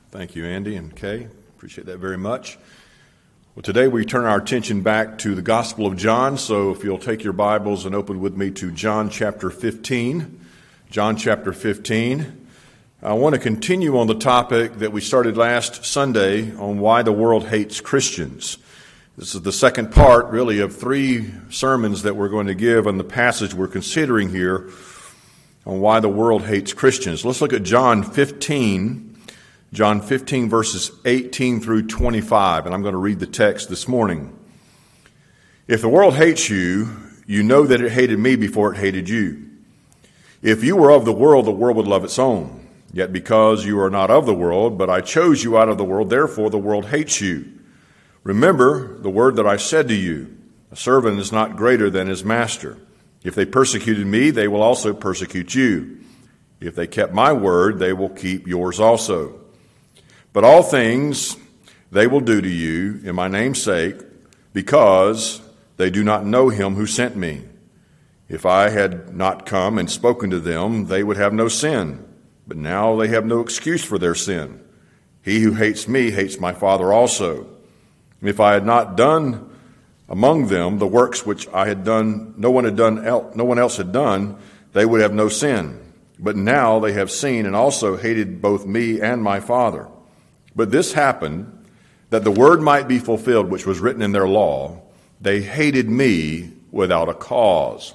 Thank you, Andy and Kay. Appreciate that very much. Well, today we turn our attention back to the Gospel of John, so if you'll take your Bibles and open with me to John chapter 15. John chapter 15. I want to continue on the topic that we started last Sunday on why the world hates Christians. This is the second part, really, of three sermons that we're going to give on the passage we're considering here on why the world hates Christians. Let's look at John 15. John 15, verses 18 through 25, and I'm going to read the text this morning. If the world hates you, you know that it hated me before it hated you. If you were of the world would love its own. Yet because you are not of the world, but I chose you out of the world, therefore the world hates you. Remember the word that I said to you, a servant is not greater than his master. If they persecuted me, they will also persecute you. If they kept my word, they will keep yours also. But all things they will do to you in my name's sake, because they do not know him who sent me. If I had not come and spoken to them, they would have no sin. But now they have no excuse for their sin. He who hates me hates my Father also. And if I had not done among them the works which I had done, no one else had done, they would have no sin. But now they have seen and also hated both me and my Father. But this happened that the word might be fulfilled which was written in their law. They hated me without a cause.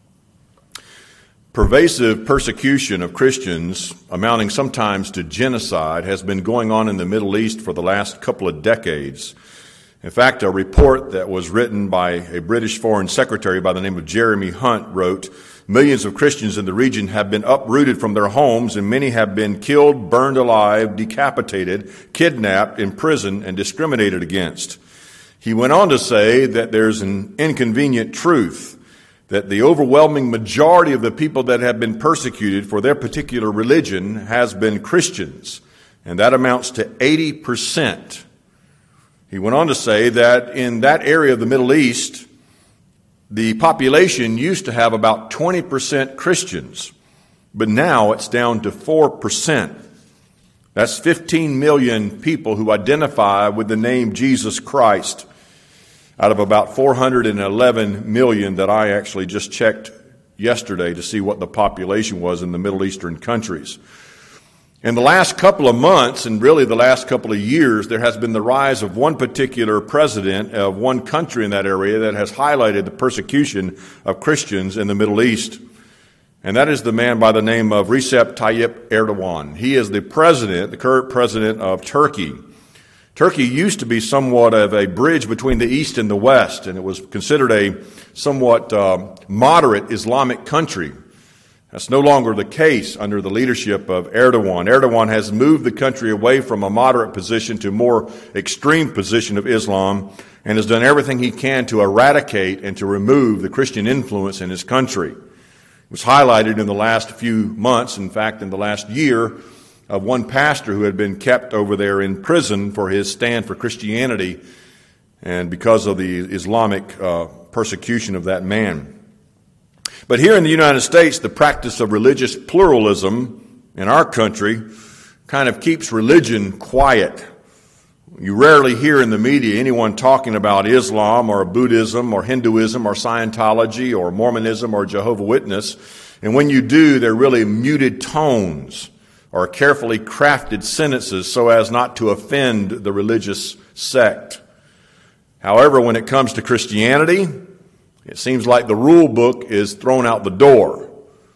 Pervasive persecution of Christians, amounting sometimes to genocide, has been going on in the Middle East for the last couple of decades. In fact, a report that was written by a British Foreign Secretary by the name of Jeremy Hunt wrote, millions of Christians in the region have been uprooted from their homes, and many have been killed, burned alive, decapitated, kidnapped, imprisoned, and discriminated against. He went on to say that there's an inconvenient truth, that the overwhelming majority of the people that have been persecuted for their particular religion has been Christians, and that amounts to 80%. He went on to say that in that area of the Middle East, the population used to have about 20% Christians, but now it's down to 4%. That's 15 million people who identify with the name Jesus Christ out of about 411 million that I actually just checked yesterday to see what the population was in the Middle Eastern countries. In the last couple of months, and really the last couple of years, there has been the rise of one particular president of one country in that area that has highlighted the persecution of Christians in the Middle East. And that is the man by the name of Recep Tayyip Erdogan. He is the current president of Turkey. Turkey used to be somewhat of a bridge between the East and the West, and it was considered a somewhat moderate Islamic country. That's no longer the case under the leadership of Erdogan. Erdogan has moved the country away from a moderate position to a more extreme position of Islam and has done everything he can to eradicate and to remove the Christian influence in his country. It was highlighted in the last few months, in fact, in the last year, of one pastor who had been kept over there in prison for his stand for Christianity and because of the Islamic persecution of that man. But here in the United States, the practice of religious pluralism in our country kind of keeps religion quiet. You rarely hear in the media anyone talking about Islam or Buddhism or Hinduism or Scientology or Mormonism or Jehovah's Witness. And when you do, they're really muted tones or carefully crafted sentences so as not to offend the religious sect. However, when it comes to Christianity, it seems like the rule book is thrown out the door.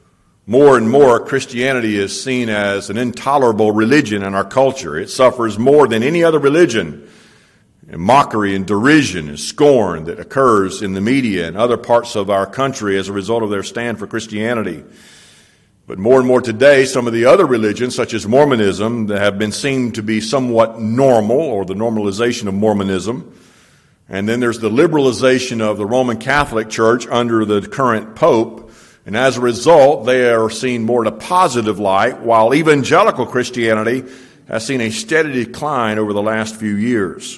More and more, Christianity is seen as an intolerable religion in our culture. It suffers more than any other religion. And mockery and derision and scorn that occurs in the media and other parts of our country as a result of their stand for Christianity. But more and more today, some of the other religions, such as Mormonism, that have been seen to be somewhat normal, or the normalization of Mormonism. And then there's the liberalization of the Roman Catholic Church under the current Pope. And as a result, they are seen more in a positive light, while evangelical Christianity has seen a steady decline over the last few years.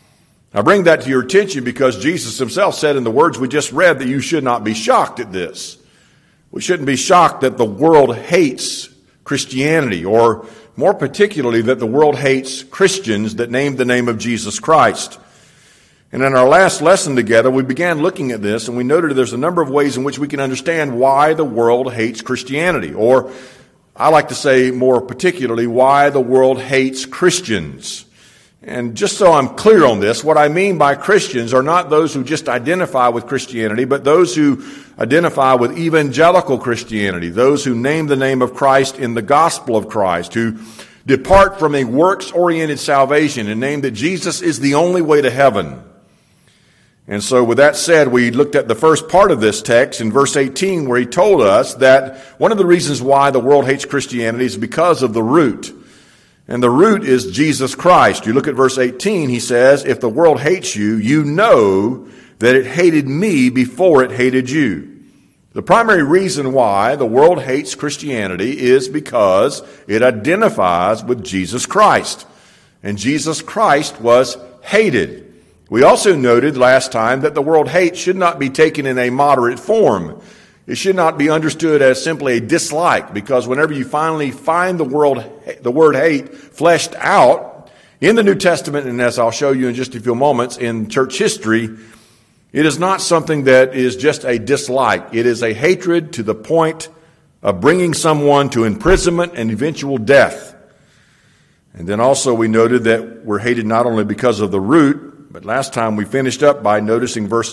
I bring that to your attention because Jesus himself said in the words we just read that you should not be shocked at this. We shouldn't be shocked that the world hates Christianity or more particularly that the world hates Christians that name the name of Jesus Christ. And in our last lesson together, we began looking at this, and we noted there's a number of ways in which we can understand why the world hates Christianity, or I like to say more particularly, why the world hates Christians. And just so I'm clear on this, what I mean by Christians are not those who just identify with Christianity, but those who identify with evangelical Christianity, those who name the name of Christ in the gospel of Christ, who depart from a works-oriented salvation and name that Jesus is the only way to heaven. And so with that said, we looked at the first part of this text in verse 18 where he told us that one of the reasons why the world hates Christianity is because of the root. And the root is Jesus Christ. You look at verse 18, he says, if the world hates you, you know that it hated me before it hated you. The primary reason why the world hates Christianity is because it identifies with Jesus Christ. And Jesus Christ was hated. We also noted last time that the world hate should not be taken in a moderate form. It should not be understood as simply a dislike, because whenever you finally find the word hate fleshed out in the New Testament, and as I'll show you in just a few moments in church history, it is not something that is just a dislike. It is a hatred to the point of bringing someone to imprisonment and eventual death. And then also we noted that we're hated not only because of the root, but last time we finished up by noticing verse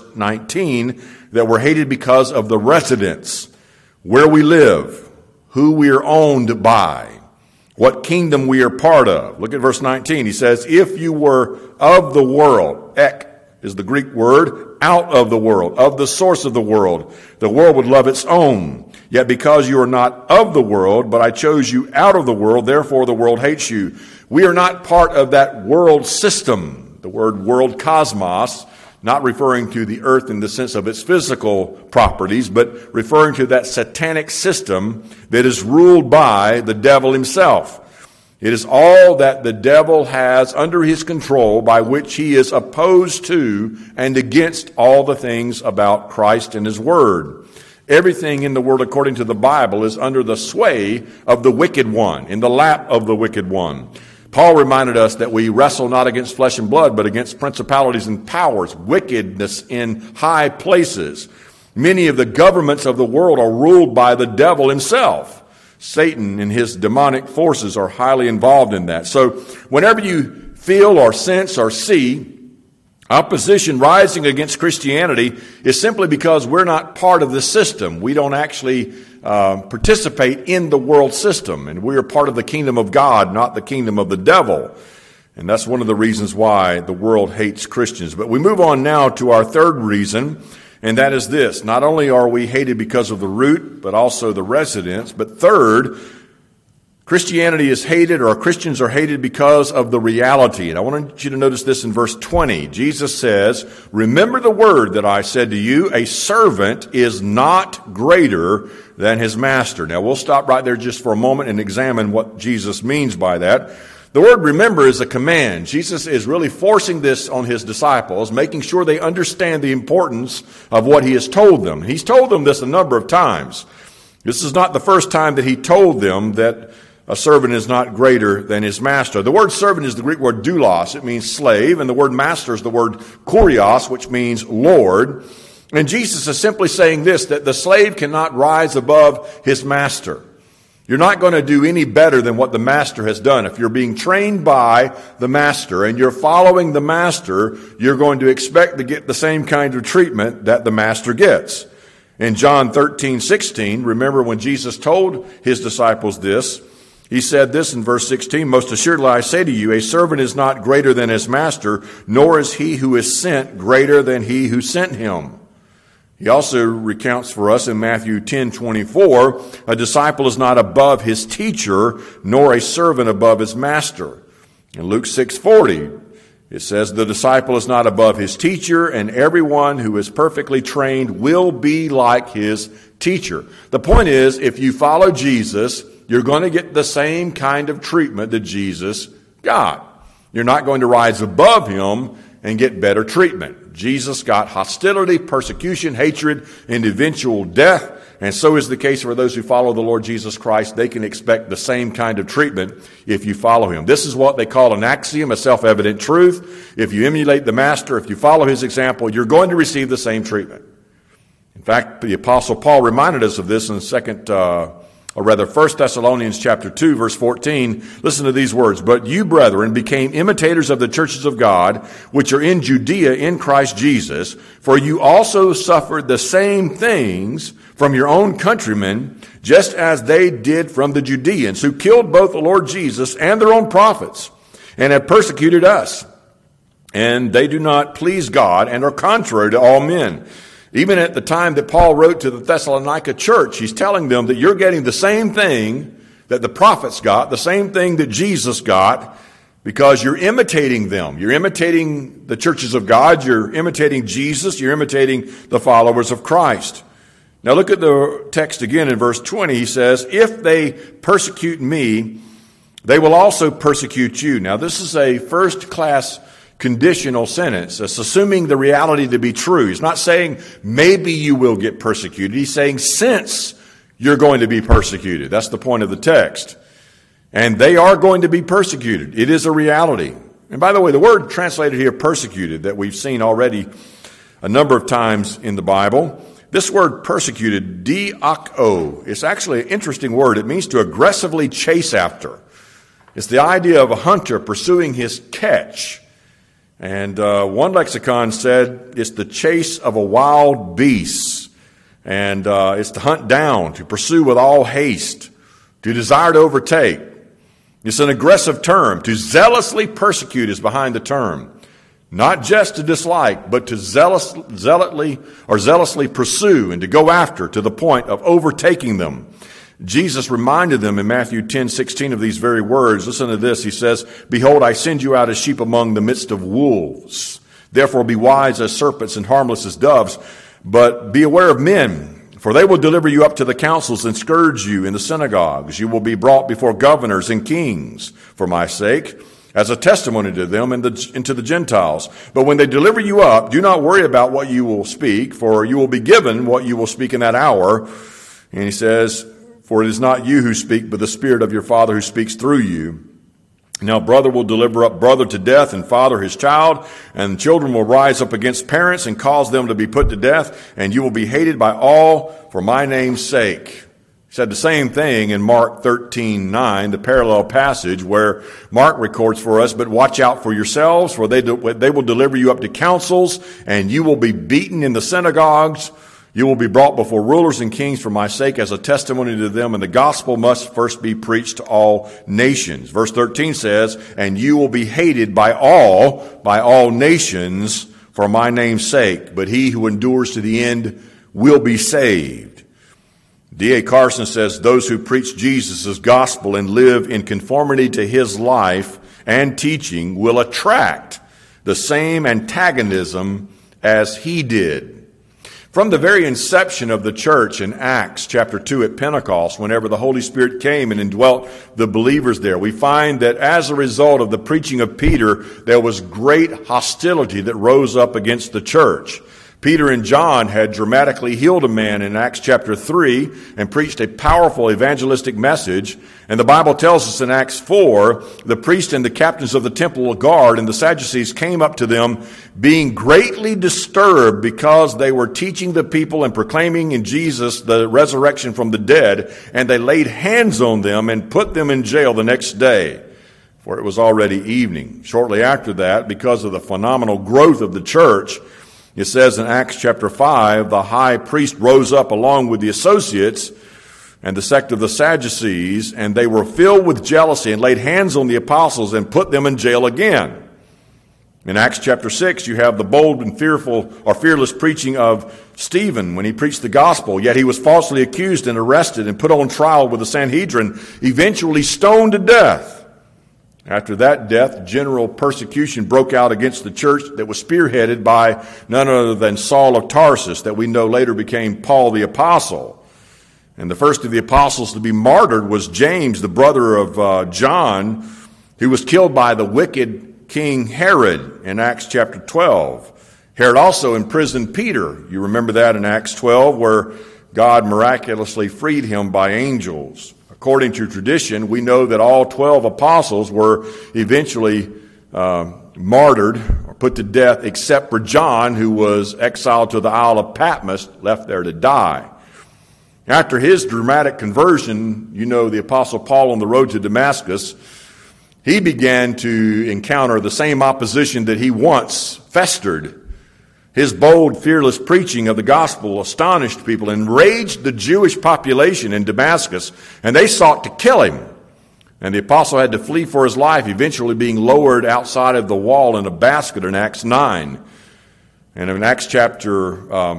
19 that we're hated because of the residence, where we live, who we are owned by, what kingdom we are part of. Look at verse 19. He says, if you were of the world, ek is the Greek word, out of the world, of the source of the world would love its own. Yet because you are not of the world, but I chose you out of the world, therefore the world hates you. We are not part of that world system. The word world, cosmos, not referring to the earth in the sense of its physical properties, but referring to that satanic system that is ruled by the devil himself. It is all that the devil has under his control by which he is opposed to and against all the things about Christ and his word. Everything in the world, according to the Bible, is under the sway of the wicked one, in the lap of the wicked one. Paul reminded us that we wrestle not against flesh and blood, but against principalities and powers, wickedness in high places. Many of the governments of the world are ruled by the devil himself. Satan and his demonic forces are highly involved in that. So whenever you feel or sense or see opposition rising against Christianity, is simply because we're not part of the system. We don't actually participate in the world system, and we are part of the kingdom of God, not the kingdom of the devil. And that's one of the reasons why the world hates Christians. But we move on now to our third reason, and that is this. Not only are we hated because of the root, but also the residence. But third, Christianity is hated, or Christians are hated because of the reality. And I want you to notice this in verse 20. Jesus says, remember the word that I said to you, a servant is not greater than his master. Now we'll stop right there just for a moment and examine what Jesus means by that. The word remember is a command. Jesus is really forcing this on his disciples, making sure they understand the importance of what he has told them. He's told them this a number of times. This is not the first time that he told them that a servant is not greater than his master. The word servant is the Greek word doulos. It means slave. And the word master is the word kurios, which means Lord. And Jesus is simply saying this, that the slave cannot rise above his master. You're not going to do any better than what the master has done. If you're being trained by the master and you're following the master, you're going to expect to get the same kind of treatment that the master gets. In John 13:16, remember when Jesus told his disciples this, he said this in verse 16, most assuredly I say to you, a servant is not greater than his master, nor is he who is sent greater than he who sent him. He also recounts for us in Matthew 10:24, a disciple is not above his teacher, nor a servant above his master. In Luke 6:40, it says, the disciple is not above his teacher, and everyone who is perfectly trained will be like his teacher. The point is, if you follow Jesus, you're going to get the same kind of treatment that Jesus got. You're not going to rise above him and get better treatment. Jesus got hostility, persecution, hatred, and eventual death. and so is the case for those who follow the Lord Jesus Christ. They can expect the same kind of treatment if you follow him. This is what they call an axiom, a self-evident truth. If you emulate the Master, if you follow his example, you're going to receive the same treatment. In fact, the Apostle Paul reminded us of this in 1 Thessalonians chapter 2, verse 14. Listen to these words. But you, brethren, became imitators of the churches of God, which are in Judea in Christ Jesus, for you also suffered the same things from your own countrymen, just as they did from the Judeans, who killed both the Lord Jesus and their own prophets, and have persecuted us. And they do not please God and are contrary to all men. Even at the time that Paul wrote to the Thessalonica church, he's telling them that you're getting the same thing that the prophets got, the same thing that Jesus got, because you're imitating them. You're imitating the churches of God. You're imitating Jesus. You're imitating the followers of Christ. Now look at the text again in verse 20. He says, if they persecute me, they will also persecute you. Now this is a first-class conditional sentence. It's assuming the reality to be true. He's not saying maybe you will get persecuted. He's saying since you're going to be persecuted. That's the point of the text. And they are going to be persecuted. It is a reality. And by the way, the word translated here persecuted that we've seen already a number of times in the Bible, this word persecuted, diako, it's actually an interesting word. It means to aggressively chase after. It's the idea of a hunter pursuing his catch. And one lexicon said it's the chase of a wild beast. And it's to hunt down, to pursue with all haste, to desire to overtake. It's an aggressive term. To zealously persecute is behind the term. Not just to dislike, but to zealously pursue and to go after to the point of overtaking them. Jesus reminded them in Matthew 10:16 of these very words. Listen to this. He says, behold, I send you out as sheep among the midst of wolves. Therefore be wise as serpents and harmless as doves. But be aware of men, for they will deliver you up to the councils and scourge you in the synagogues. You will be brought before governors and kings for my sake, as a testimony to them and to the Gentiles. But when they deliver you up, do not worry about what you will speak, for you will be given what you will speak in that hour. And he says, for it is not you who speak, but the Spirit of your Father who speaks through you. Now brother will deliver up brother to death, and father his child, and children will rise up against parents and cause them to be put to death, and you will be hated by all for my name's sake. He said the same thing in Mark 13:9, the parallel passage where Mark records for us, but watch out for yourselves, for they will deliver you up to councils, and you will be beaten in the synagogues. You will be brought before rulers and kings for my sake as a testimony to them, and the gospel must first be preached to all nations. Verse 13 says, and you will be hated by all nations for my name's sake, but he who endures to the end will be saved. D.A. Carson says, those who preach Jesus' gospel and live in conformity to his life and teaching will attract the same antagonism as he did. From the very inception of the church in Acts chapter 2 at Pentecost, whenever the Holy Spirit came and indwelt the believers there, we find that as a result of the preaching of Peter, there was great hostility that rose up against the church. Peter and John had dramatically healed a man in Acts chapter 3 and preached a powerful evangelistic message. And the Bible tells us in Acts 4, the priests and the captains of the temple guard and the Sadducees came up to them, being greatly disturbed because they were teaching the people and proclaiming in Jesus the resurrection from the dead. And they laid hands on them and put them in jail the next day, for it was already evening. Shortly after that, because of the phenomenal growth of the church, it says in Acts chapter 5, the high priest rose up along with the associates and the sect of the Sadducees, and they were filled with jealousy and laid hands on the apostles and put them in jail again. In Acts chapter 6, you have the bold and fearless preaching of Stephen when he preached the gospel, yet he was falsely accused and arrested and put on trial with the Sanhedrin, eventually stoned to death. After that death, general persecution broke out against the church that was spearheaded by none other than Saul of Tarsus, that we know later became Paul the Apostle. And the first of the apostles to be martyred was James, the brother of John, who was killed by the wicked King Herod in Acts chapter 12. Herod also imprisoned Peter. You remember that in Acts 12, where God miraculously freed him by angels. According to tradition, we know that all 12 apostles were eventually martyred or put to death, except for John, who was exiled to the Isle of Patmos, left there to die. After his dramatic conversion, you know, the Apostle Paul on the road to Damascus, he began to encounter the same opposition that he once festered. His bold, fearless preaching of the gospel astonished people, enraged the Jewish population in Damascus, and they sought to kill him. And the apostle had to flee for his life, eventually being lowered outside of the wall in a basket in Acts 9. And in Acts chapter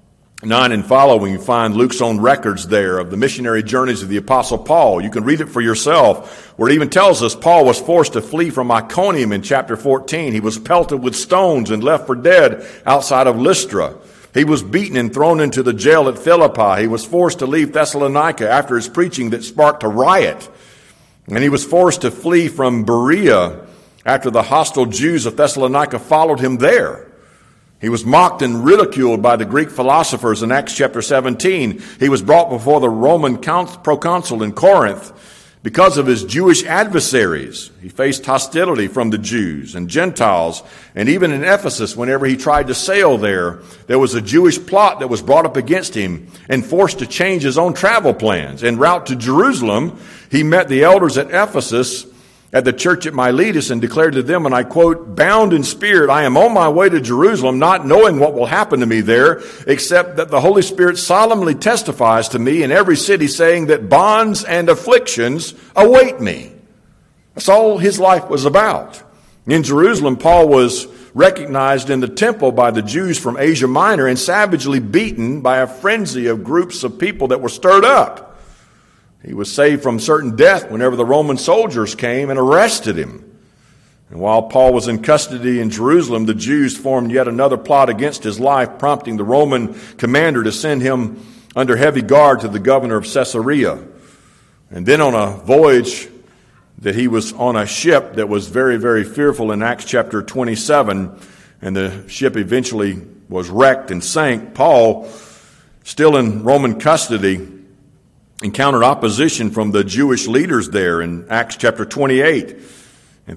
9 and following, you find Luke's own records there of the missionary journeys of the Apostle Paul. You can read it for yourself, where it even tells us Paul was forced to flee from Iconium in chapter 14. He was pelted with stones and left for dead outside of Lystra. He was beaten and thrown into the jail at Philippi. He was forced to leave Thessalonica after his preaching that sparked a riot. And he was forced to flee from Berea after the hostile Jews of Thessalonica followed him there. He was mocked and ridiculed by the Greek philosophers in Acts chapter 17. He was brought before the Roman proconsul in Corinth because of his Jewish adversaries. He faced hostility from the Jews and Gentiles. And even in Ephesus, whenever he tried to sail there was a Jewish plot that was brought up against him and forced to change his own travel plans. En route to Jerusalem, he met the elders at Ephesus at the church at Miletus and declared to them, and I quote, "Bound in spirit, I am on my way to Jerusalem, not knowing what will happen to me there, except that the Holy Spirit solemnly testifies to me in every city, saying that bonds and afflictions await me." That's all his life was about. In Jerusalem, Paul was recognized in the temple by the Jews from Asia Minor and savagely beaten by a frenzy of groups of people that were stirred up. He was saved from certain death whenever the Roman soldiers came and arrested him. And while Paul was in custody in Jerusalem, the Jews formed yet another plot against his life, prompting the Roman commander to send him under heavy guard to the governor of Caesarea. And then on a voyage that he was on a ship that was very, very fearful in Acts chapter 27, and the ship eventually was wrecked and sank, Paul, still in Roman custody, encountered opposition from the Jewish leaders there in Acts chapter 28. And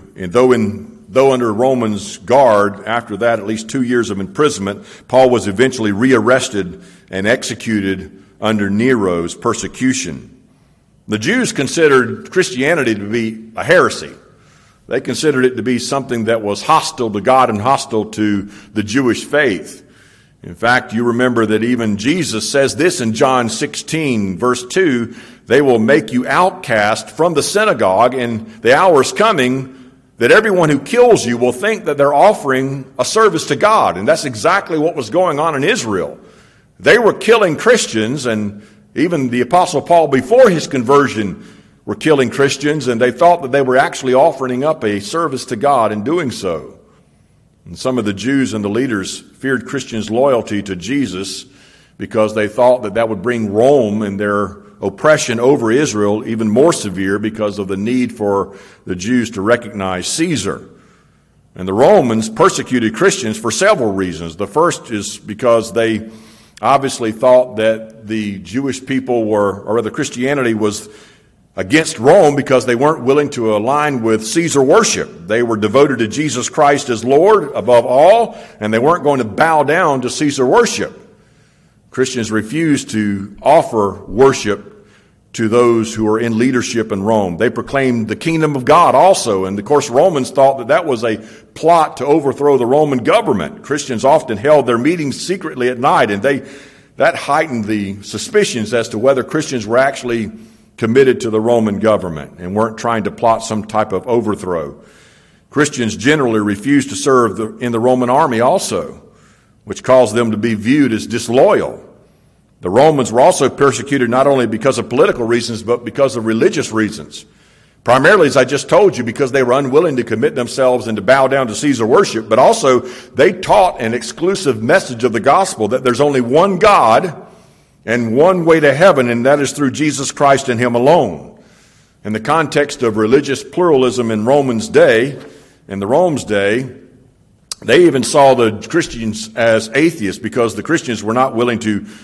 though under Romans' guard, after that at least 2 years of imprisonment, Paul was eventually rearrested and executed under Nero's persecution. The Jews considered Christianity to be a heresy. They considered it to be something that was hostile to God and hostile to the Jewish faith. In fact, you remember that even Jesus says this in John 16, verse 2, "They will make you outcast from the synagogue, and the hour is coming that everyone who kills you will think that they're offering a service to God." And that's exactly what was going on in Israel. They were killing Christians, and even the Apostle Paul, before his conversion, were killing Christians, and they thought that they were actually offering up a service to God in doing so. And some of the Jews and the leaders feared Christians' loyalty to Jesus because they thought that that would bring Rome and their oppression over Israel even more severe because of the need for the Jews to recognize Caesar. And the Romans persecuted Christians for several reasons. The first is because they obviously thought that the Jewish people Christianity was against Rome because they weren't willing to align with Caesar worship. They were devoted to Jesus Christ as Lord above all, and they weren't going to bow down to Caesar worship. Christians refused to offer worship to those who were in leadership in Rome. They proclaimed the kingdom of God also, and of course Romans thought that that was a plot to overthrow the Roman government. Christians often held their meetings secretly at night, and that heightened the suspicions as to whether Christians were actually committed to the Roman government and weren't trying to plot some type of overthrow. Christians generally refused to serve in the Roman army also, which caused them to be viewed as disloyal. The Romans were also persecuted not only because of political reasons, but because of religious reasons. Primarily, as I just told you, because they were unwilling to commit themselves and to bow down to Caesar worship, but also they taught an exclusive message of the gospel that there's only one God and one way to heaven, and that is through Jesus Christ and Him alone. In the context of religious pluralism in Romans' day, in the Rome's day, they even saw the Christians as atheists because the Christians were not willing to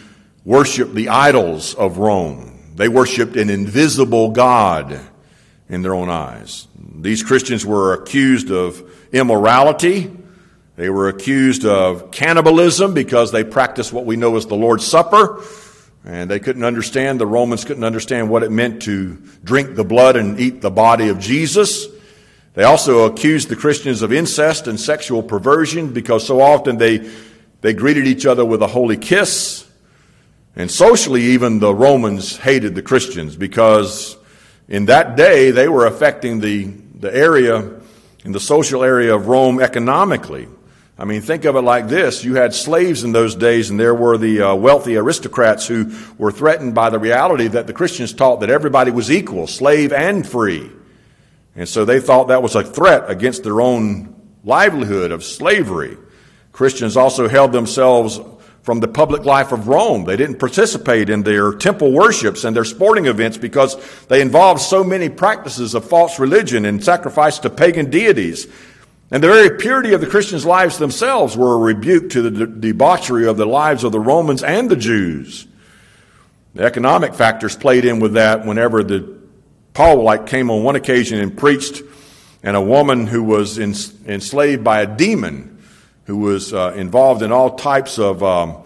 worshiped the idols of Rome. They worshiped an invisible God in their own eyes. These Christians were accused of immorality. They were accused of cannibalism because they practiced what we know as the Lord's Supper. And they couldn't understand, the Romans couldn't understand what it meant to drink the blood and eat the body of Jesus. They also accused the Christians of incest and sexual perversion because so often they greeted each other with a holy kiss. And socially, even the Romans hated the Christians because in that day they were affecting the area, in the social area of Rome economically. I mean, think of it like this. You had slaves in those days, and there were the wealthy aristocrats who were threatened by the reality that the Christians taught that everybody was equal, slave and free. And so they thought that was a threat against their own livelihood of slavery. Christians also held themselves from the public life of Rome. They didn't participate in their temple worships and their sporting events because they involved so many practices of false religion and sacrifice to pagan deities. And the very purity of the Christians' lives themselves were a rebuke to the debauchery of the lives of the Romans and the Jews. The economic factors played in with that whenever Paul came on one occasion and preached, and a woman who was enslaved by a demon, who was involved in all types of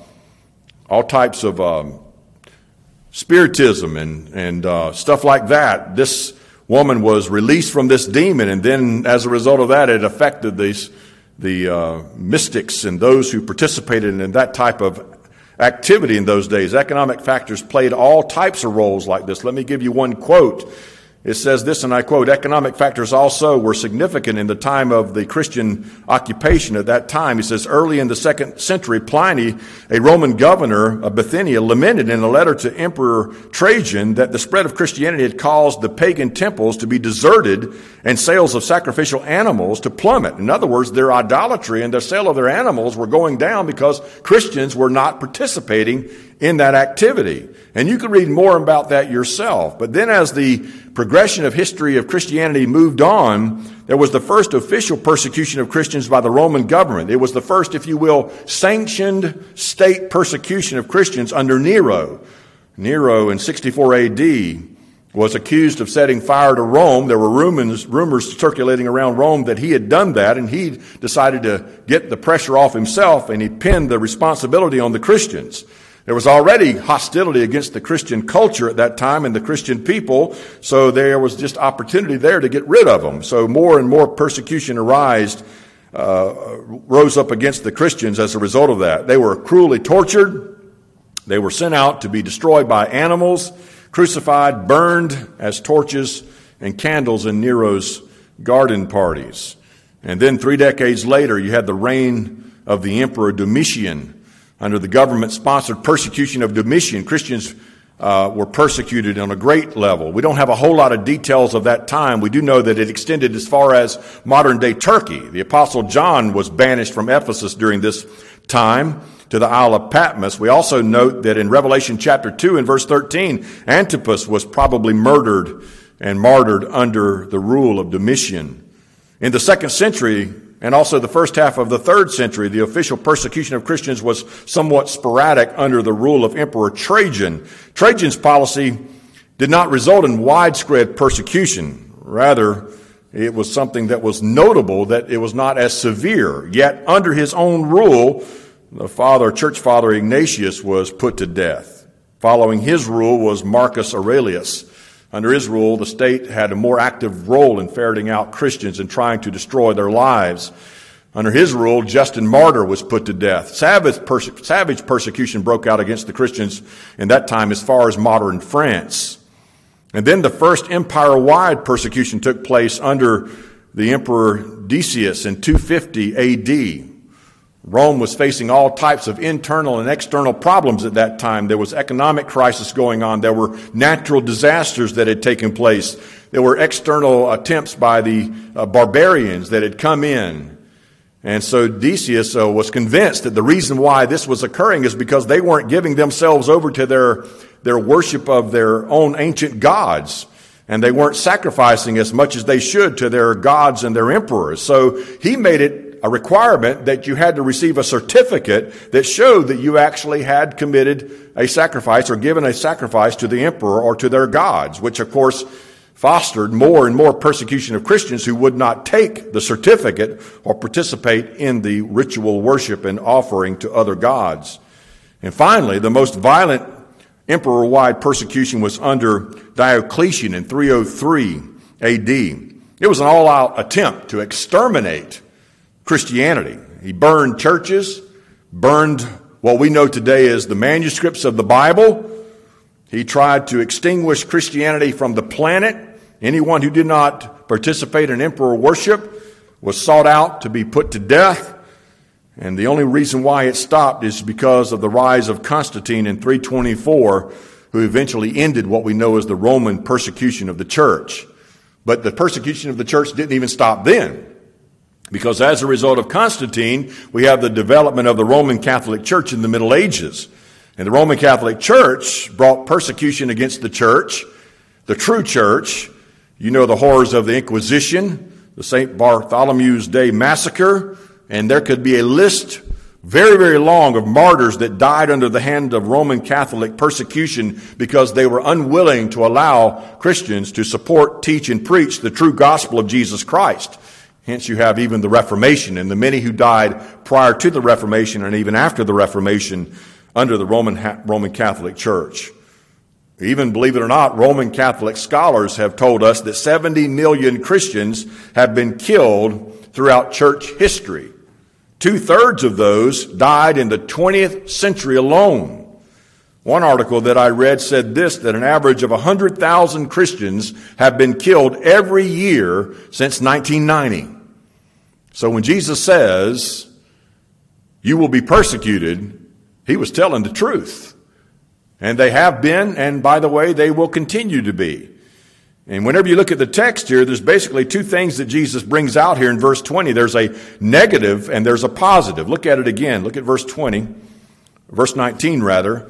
spiritism and stuff like that. This woman was released from this demon, and then as a result of that, it affected the mystics and those who participated in that type of activity in those days. Economic factors played all types of roles like this. Let me give you one quote. It says this, and I quote, "Economic factors also were significant in the time of the Christian occupation at that time." He says, "Early in the 2nd century, Pliny, a Roman governor of Bithynia, lamented in a letter to Emperor Trajan that the spread of Christianity had caused the pagan temples to be deserted and sales of sacrificial animals to plummet." In other words, their idolatry and their sale of their animals were going down because Christians were not participating in that activity. And you can read more about that yourself. But then as the progression of history of Christianity moved on, there was the first official persecution of Christians by the Roman government. It was the first, if you will, sanctioned state persecution of Christians under Nero. Nero in 64 AD was accused of setting fire to Rome. There were rumors circulating around Rome that he had done that, and he decided to get the pressure off himself, and he pinned the responsibility on the Christians. There was already hostility against the Christian culture at that time and the Christian people, so there was just opportunity there to get rid of them. So more and more persecution rose up against the Christians as a result of that. They were cruelly tortured. They were sent out to be destroyed by animals, crucified, burned as torches and candles in Nero's garden parties. And then 3 decades later, you had the reign of the Emperor Domitian. Under the government-sponsored persecution of Domitian, Christians were persecuted on a great level. We don't have a whole lot of details of that time. We do know that it extended as far as modern-day Turkey. The Apostle John was banished from Ephesus during this time to the Isle of Patmos. We also note that in Revelation chapter 2 and verse 13, Antipas was probably murdered and martyred under the rule of Domitian. In the 2nd century, and also the first half of the 3rd century, the official persecution of Christians was somewhat sporadic under the rule of Emperor Trajan. Trajan's policy did not result in widespread persecution. Rather, it was something that was notable, that it was not as severe. Yet, under his own rule, the church father Ignatius was put to death. Following his rule was Marcus Aurelius. Under his rule, the state had a more active role in ferreting out Christians and trying to destroy their lives. Under his rule, Justin Martyr was put to death. Savage persecution broke out against the Christians in that time as far as modern France. And then the first empire-wide persecution took place under the Emperor Decius in 250 AD. Rome was facing all types of internal and external problems at that time. There was economic crisis going on. There were natural disasters that had taken place. There were external attempts by the barbarians that had come in. And so Decius was convinced that the reason why this was occurring is because they weren't giving themselves over to their worship of their own ancient gods. And they weren't sacrificing as much as they should to their gods and their emperors. So he made it a requirement that you had to receive a certificate that showed that you actually had committed a sacrifice or given a sacrifice to the emperor or to their gods, which of course fostered more and more persecution of Christians who would not take the certificate or participate in the ritual worship and offering to other gods. And finally, the most violent emperor-wide persecution was under Diocletian in 303 AD. It was an all-out attempt to exterminate Christianity. He burned churches, burned what we know today as the manuscripts of the Bible. He tried to extinguish Christianity from the planet. Anyone who did not participate in emperor worship was sought out to be put to death. And the only reason why it stopped is because of the rise of Constantine in 324, who eventually ended what we know as the Roman persecution of the church. But the persecution of the church didn't even stop then, because as a result of Constantine, we have the development of the Roman Catholic Church in the Middle Ages. And the Roman Catholic Church brought persecution against the church, the true church. You know the horrors of the Inquisition, the St. Bartholomew's Day massacre, and there could be a list very, very long of martyrs that died under the hand of Roman Catholic persecution because they were unwilling to allow Christians to support, teach, and preach the true gospel of Jesus Christ. Hence you have even the Reformation and the many who died prior to the Reformation and even after the Reformation under the Roman Catholic Church. Even, believe it or not, Roman Catholic scholars have told us that 70 million Christians have been killed throughout church history. 2/3 of those died in the 20th century alone. One article that I read said this, that an average of 100,000 Christians have been killed every year since 1990. So when Jesus says, you will be persecuted, he was telling the truth. And they have been, and by the way, they will continue to be. And whenever you look at the text here, there's basically two things that Jesus brings out here in verse 20. There's a negative and there's a positive. Look at it again. Look at verse 20. Verse 19, rather.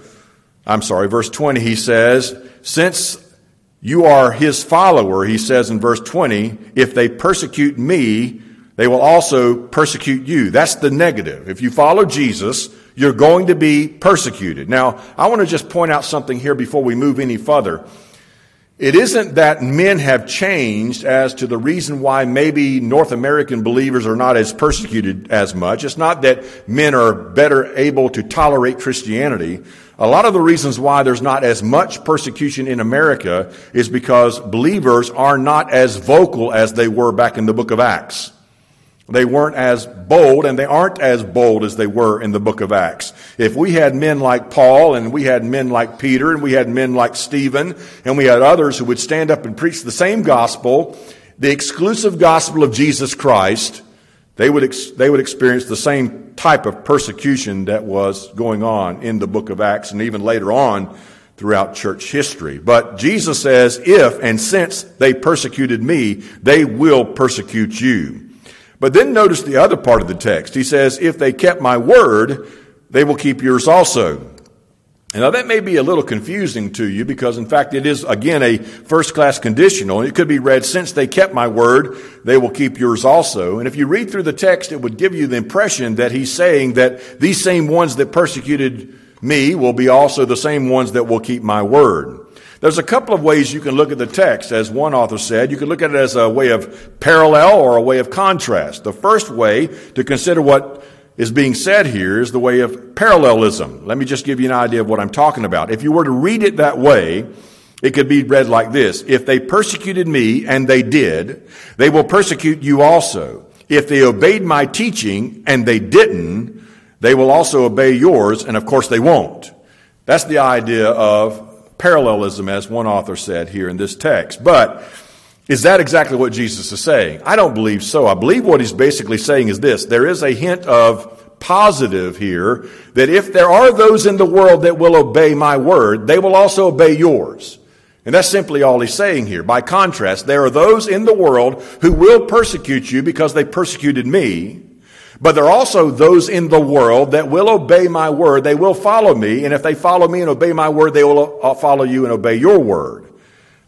Verse 20, he says, since you are his follower, he says in verse 20, if they persecute me, they will also persecute you. That's the negative. If you follow Jesus, you're going to be persecuted. Now, I want to just point out something here before we move any further. It isn't that men have changed as to the reason why maybe North American believers are not as persecuted as much. It's not that men are better able to tolerate Christianity. A lot of the reasons why there's not as much persecution in America is because believers are not as vocal as they were back in the book of Acts. They weren't as bold, and they aren't as bold as they were in the book of Acts. If we had men like Paul, and we had men like Peter, and we had men like Stephen, and we had others who would stand up and preach the same gospel, the exclusive gospel of Jesus Christ, they would experience the same type of persecution that was going on in the book of Acts and even later on throughout church history. But Jesus says, if and since they persecuted me, they will persecute you. But then notice the other part of the text. He says, if they kept my word, they will keep yours also. Now that may be a little confusing to you because in fact it is again a first-class conditional. It could be read, since they kept my word, they will keep yours also. And if you read through the text, it would give you the impression that he's saying that these same ones that persecuted me will be also the same ones that will keep my word. There's a couple of ways you can look at the text. As one author said, you can look at it as a way of parallel or a way of contrast. The first way to consider what is being said here is the way of parallelism. Let me just give you an idea of what I'm talking about. If you were to read it that way, it could be read like this. If they persecuted me, and they did, they will persecute you also. If they obeyed my teaching, and they didn't, they will also obey yours, and of course they won't. That's the idea of parallelism, as one author said here in this text. But is that exactly what Jesus is saying? I don't believe so. I believe what he's basically saying is this. There is a hint of positive here, that if there are those in the world that will obey my word, they will also obey yours. And that's simply all he's saying here. By contrast, there are those in the world who will persecute you because they persecuted me. But there are also those in the world that will obey my word. They will follow me. And if they follow me and obey my word, they will follow you and obey your word.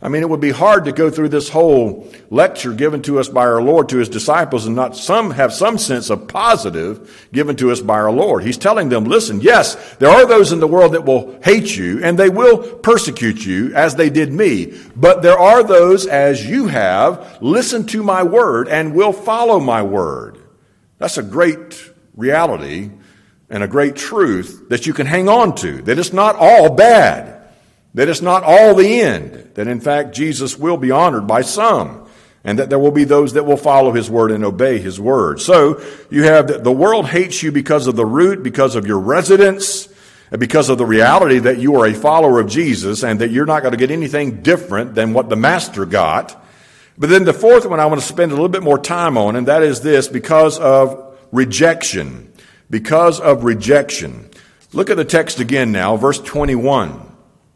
I mean, it would be hard to go through this whole lecture given to us by our Lord to his disciples and not have some sense of positive given to us by our Lord. He's telling them, listen, yes, there are those in the world that will hate you and they will persecute you as they did me. But there are those, as you have, listened to my word and will follow my word. That's a great reality and a great truth that you can hang on to, that it's not all bad. That it's not all the end, that in fact Jesus will be honored by some, and that there will be those that will follow his word and obey his word. So you have that the world hates you because of the root, because of your residence, and because of the reality that you are a follower of Jesus and that you're not going to get anything different than what the master got. But then the fourth one I want to spend a little bit more time on, and that is this, because of rejection. Because of rejection. Look at the text again now, verse 21.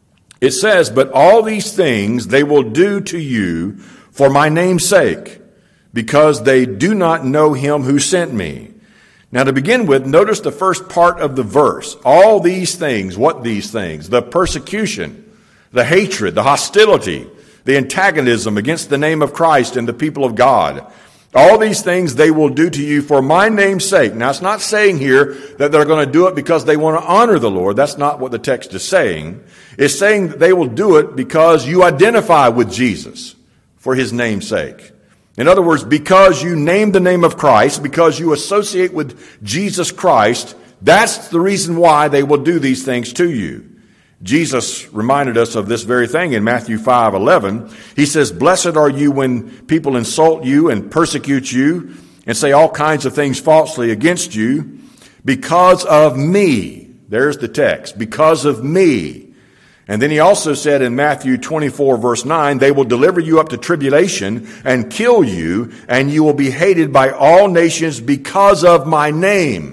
It says, but all these things they will do to you for my name's sake, because they do not know him who sent me. Now to begin with, notice the first part of the verse. All these things, what these things? The persecution, the hatred, the hostility, the antagonism against the name of Christ and the people of God. All these things they will do to you for my name's sake. Now, it's not saying here that they're going to do it because they want to honor the Lord. That's not what the text is saying. It's saying that they will do it because you identify with Jesus for his name's sake. In other words, because you name the name of Christ, because you associate with Jesus Christ, that's the reason why they will do these things to you. Jesus reminded us of this very thing in Matthew 5:11. He says, blessed are you when people insult you and persecute you and say all kinds of things falsely against you because of me. There's the text, because of me. And then he also said in Matthew 24 verse 9, they will deliver you up to tribulation and kill you, and you will be hated by all nations because of my name.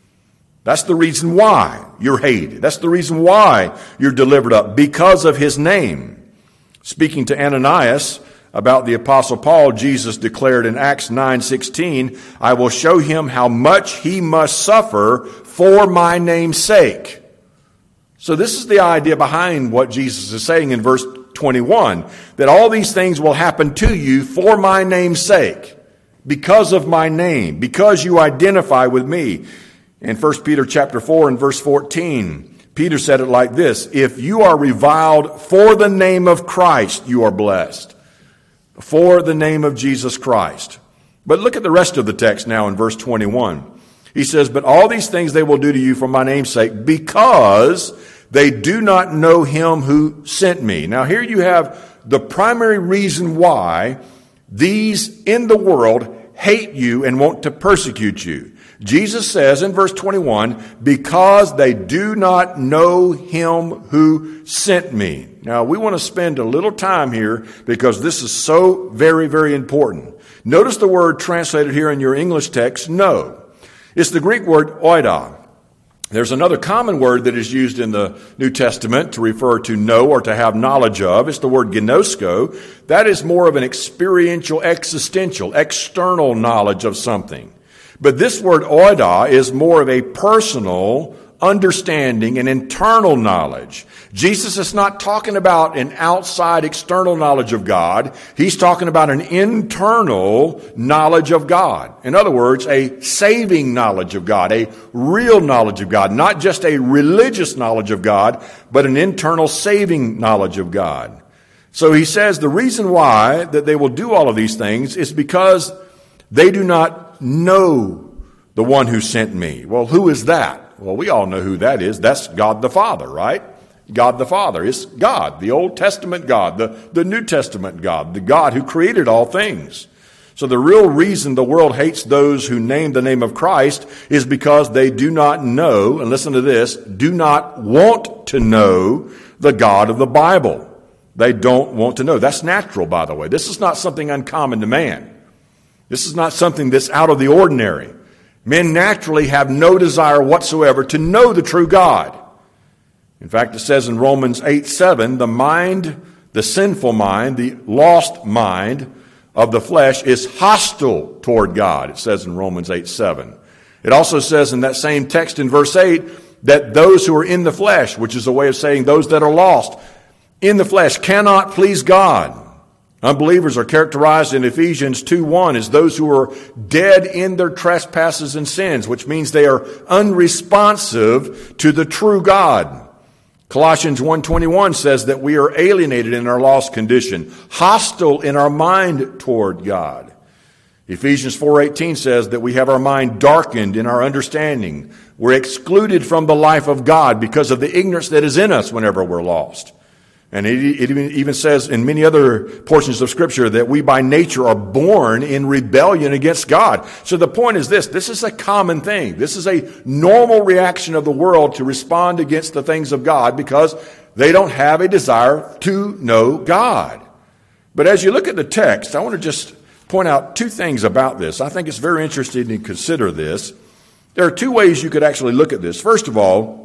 That's the reason why you're hated. That's the reason why you're delivered up, because of his name. Speaking to Ananias about the Apostle Paul, Jesus declared in Acts 9:16, I will show him how much he must suffer for my name's sake. So this is the idea behind what Jesus is saying in verse 21, that all these things will happen to you for my name's sake, because of my name, because you identify with me. In 1 Peter chapter 4 and verse 14, Peter said it like this, if you are reviled for the name of Christ, you are blessed. For the name of Jesus Christ. But look at the rest of the text now in verse 21. He says, but all these things they will do to you for my name's sake, because they do not know him who sent me. Now here you have the primary reason why these in the world hate you and want to persecute you. Jesus says in verse 21, because they do not know him who sent me. Now, we want to spend a little time here because this is so very, very important. Notice the word translated here in your English text, know. It's the Greek word oida. There's another common word that is used in the New Testament to refer to know or to have knowledge of. It's the word gnosko. That is more of an experiential, existential, external knowledge of something. But this word oida is more of a personal understanding and internal knowledge. Jesus is not talking about an outside external knowledge of God. He's talking about an internal knowledge of God. In other words, a saving knowledge of God, a real knowledge of God, not just a religious knowledge of God, but an internal saving knowledge of God. So he says the reason why that they will do all of these things is because they do not know the one who sent me. Well, who is that? Well, we all know who that is. That's God the Father, right? God the Father is God, the Old Testament God, the New Testament God, the God who created all things. So the real reason the world hates those who name the name of Christ is because they do not know, and listen to this, do not want to know the God of the Bible. They don't want to know. That's natural, by the way. This is not something uncommon to man. This is not something that's out of the ordinary. Men naturally have no desire whatsoever to know the true God. In fact, it says in Romans 8:7, the mind, the sinful mind, the lost mind of the flesh is hostile toward God. It says in Romans 8:7. It also says in that same text in verse 8 that those who are in the flesh, which is a way of saying those that are lost, in the flesh cannot please God. Unbelievers are characterized in Ephesians 2:1 as those who are dead in their trespasses and sins, which means they are unresponsive to the true God. Colossians 1:21 says that we are alienated in our lost condition, hostile in our mind toward God. Ephesians 4:18 says that we have our mind darkened in our understanding. We're excluded from the life of God because of the ignorance that is in us whenever we're lost. And it even says in many other portions of Scripture that we by nature are born in rebellion against God. So the point is this is a common thing. This is a normal reaction of the world to respond against the things of God because they don't have a desire to know God. But as you look at the text, I want to just point out two things about this. I think it's very interesting to consider this. There are two ways you could actually look at this. First of all,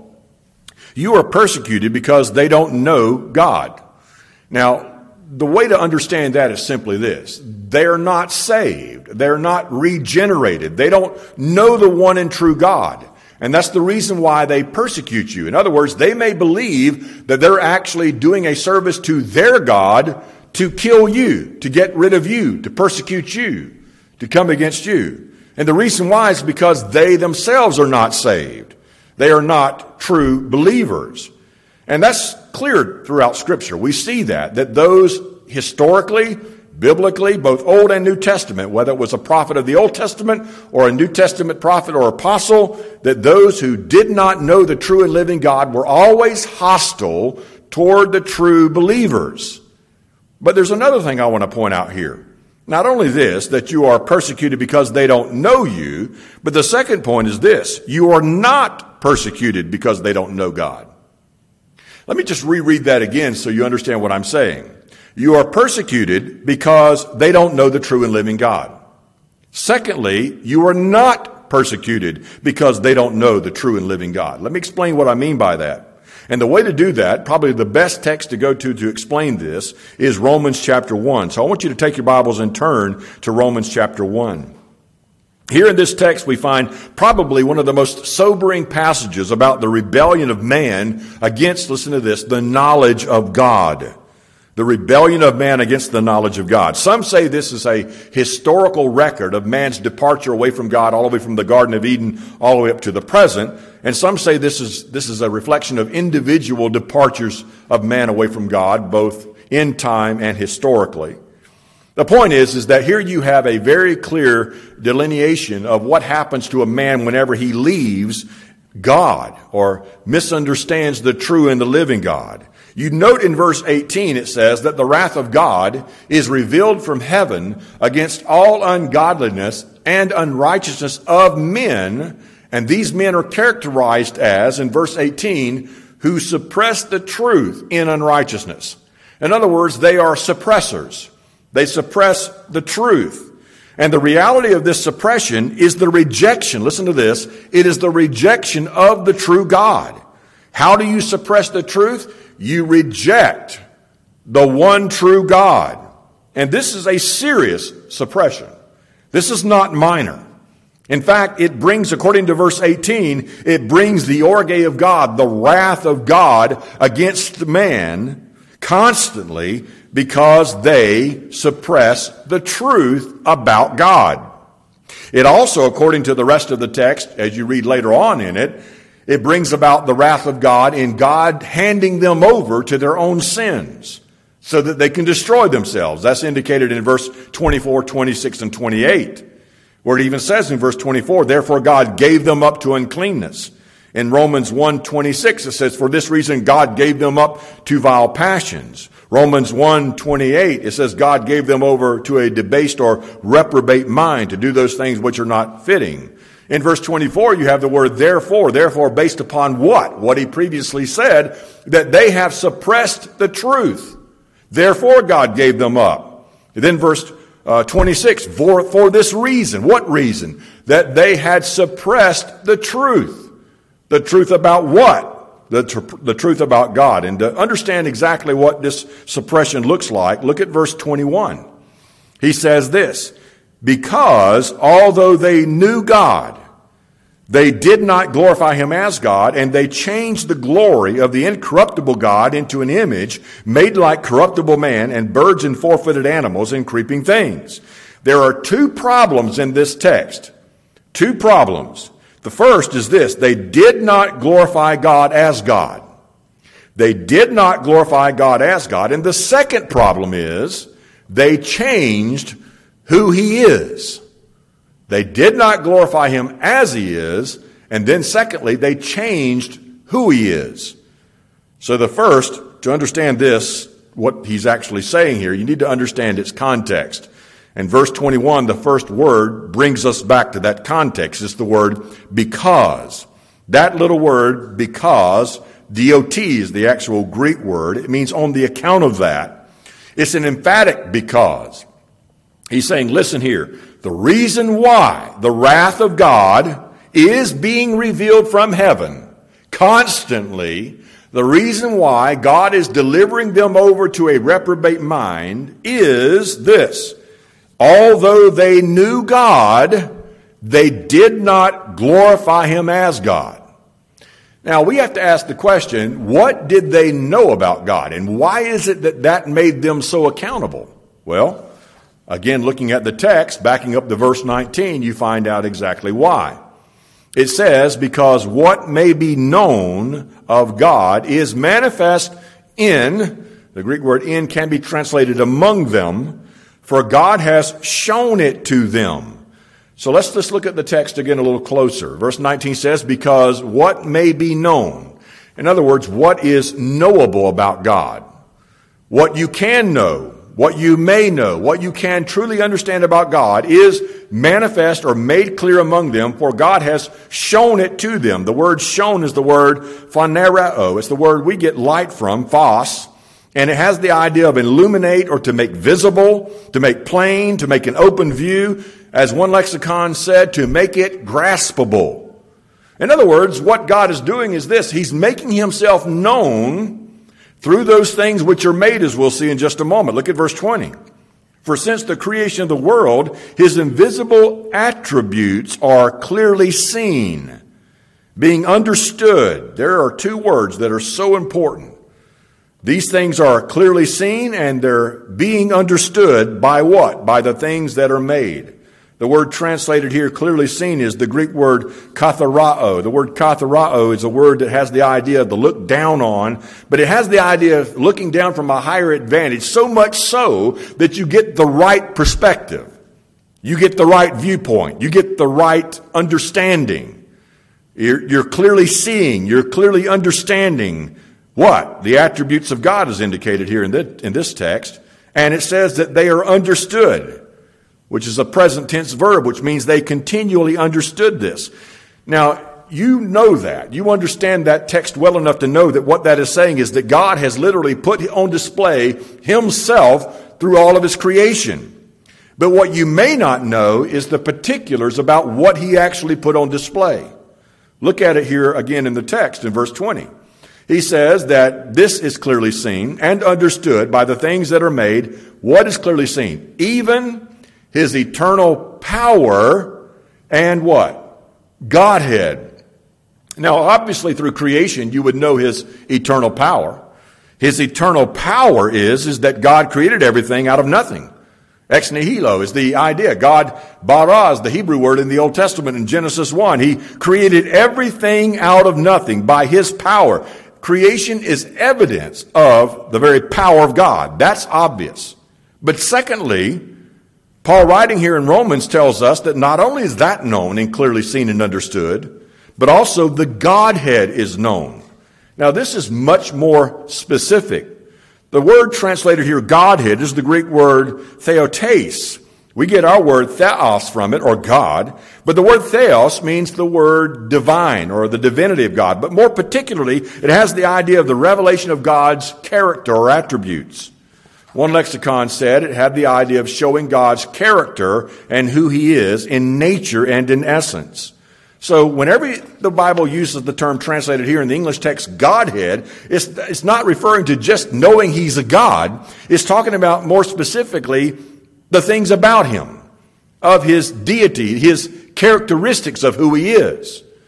you are persecuted because they don't know God. Now, the way to understand that is simply this. They're not saved. They're not regenerated. They don't know the one and true God. And that's the reason why they persecute you. In other words, they may believe that they're actually doing a service to their God to kill you, to get rid of you, to persecute you, to come against you. And the reason why is because they themselves are not saved. They are not true believers. And that's clear throughout Scripture. We see that those historically, biblically, both Old and New Testament, whether it was a prophet of the Old Testament or a New Testament prophet or apostle, that those who did not know the true and living God were always hostile toward the true believers. But there's another thing I want to point out here. Not only this, that you are persecuted because they don't know you, but the second point is this: you are not persecuted because they don't know God. Let me just reread that again so you understand what I'm saying. You are persecuted because they don't know the true and living God. Secondly, you are not persecuted because they don't know the true and living God. Let me explain what I mean by that. And the way to do that, probably the best text to go to explain this, is Romans chapter 1. So I want you to take your Bibles and turn to Romans chapter 1. Here in this text we find probably one of the most sobering passages about the rebellion of man against, listen to this, the knowledge of God. The rebellion of man against the knowledge of God. Some say this is a historical record of man's departure away from God, all the way from the Garden of Eden all the way up to the present. And some say this is a reflection of individual departures of man away from God, both in time and historically. The point is that here you have a very clear delineation of what happens to a man whenever he leaves God or misunderstands the true and the living God. You note in verse 18 it says that the wrath of God is revealed from heaven against all ungodliness and unrighteousness of men, and these men are characterized as, in verse 18, who suppress the truth in unrighteousness. In other words, they are suppressors. They suppress the truth. And the reality of this suppression is the rejection. Listen to this. It is the rejection of the true God. How do you suppress the truth? You reject the one true God. And this is a serious suppression. This is not minor. In fact, it brings, according to verse 18, it brings the orge of God, the wrath of God against man constantly because they suppress the truth about God. It also, according to the rest of the text, as you read later on in it, it brings about the wrath of God in God handing them over to their own sins so that they can destroy themselves. That's indicated in verse 24, 26, and 28, where it even says in verse 24, therefore God gave them up to uncleanness. In Romans 1:26, it says, for this reason God gave them up to vile passions. Romans 1:28, it says God gave them over to a debased or reprobate mind to do those things which are not fitting. In verse 24, you have the word therefore. Therefore, based upon what? What he previously said, that they have suppressed the truth. Therefore, God gave them up. And then verse 26, for this reason. What reason? That they had suppressed the truth. The truth about what? The truth about God. And to understand exactly what this suppression looks like, look at verse 21. He says this, because although they knew God, They did not glorify him as God, and they changed the glory of the incorruptible God into an image made like corruptible man and birds and four-footed animals and creeping things. There are two problems in this text. Two problems. The first is this: they did not glorify God as God. They did not glorify God as God. And the second problem is they changed who he is. They did not glorify him as he is. And then secondly, they changed who he is. So the first, to understand this, what he's actually saying here, you need to understand its context. And verse 21, the first word brings us back to that context. It's the word because. That little word, because, DOT is the actual Greek word. It means on the account of that. It's an emphatic because. He's saying, listen here, the reason why the wrath of God is being revealed from heaven constantly, the reason why God is delivering them over to a reprobate mind is this: although they knew God, they did not glorify him as God. Now, we have to ask the question, what did they know about God? And why is it that that made them so accountable? Well, again, looking at the text, backing up to verse 19, you find out exactly why. It says, because what may be known of God is manifest in, the Greek word in can be translated among them, for God has shown it to them. So let's just look at the text again a little closer. Verse 19 says, because what may be known. In other words, what is knowable about God. What you can know, what you may know, what you can truly understand about God is manifest or made clear among them, for God has shown it to them. The word shown is the word phanereo. It's the word we get light from, phos. And it has the idea of illuminate or to make visible, to make plain, to make an open view. As one lexicon said, to make it graspable. In other words, what God is doing is this: he's making himself known through those things which are made, as we'll see in just a moment. Look at verse 20. For since the creation of the world, his invisible attributes are clearly seen, being understood. There are two words that are so important. These things are clearly seen, and they're being understood by what? By the things that are made. The word translated here, clearly seen, is the Greek word katharao. The word katharao is a word that has the idea of the look down on, but it has the idea of looking down from a higher advantage, so much so that you get the right perspective. You get the right viewpoint. You get the right understanding. You're clearly seeing. You're clearly understanding what? The attributes of God is indicated here in this text. And it says that they are understood, which is a present tense verb, which means they continually understood this. Now, you know that. You understand that text well enough to know that what that is saying is that God has literally put on display himself through all of his creation. But what you may not know is the particulars about what he actually put on display. Look at it here again in the text in verse 20. He says that this is clearly seen and understood by the things that are made. What is clearly seen? Even his eternal power and what? Godhead. Now, obviously through creation, you would know his eternal power. His eternal power is that God created everything out of nothing. Ex nihilo is the idea. God bara is the Hebrew word in the Old Testament in Genesis 1. He created everything out of nothing by his power. Creation is evidence of the very power of God. That's obvious. But secondly, Paul writing here in Romans tells us that not only is that known and clearly seen and understood, but also the Godhead is known. Now this is much more specific. The word translated here, Godhead, is the Greek word theotes. We get our word theos from it, or God. But the word theos means the word divine, or the divinity of God. But more particularly, it has the idea of the revelation of God's character or attributes. One lexicon said it had the idea of showing God's character and who he is in nature and in essence. So whenever the Bible uses the term translated here in the English text, Godhead, it's not referring to just knowing he's a God. It's talking about more specifically the things about him, of his deity, his characteristics of who he is.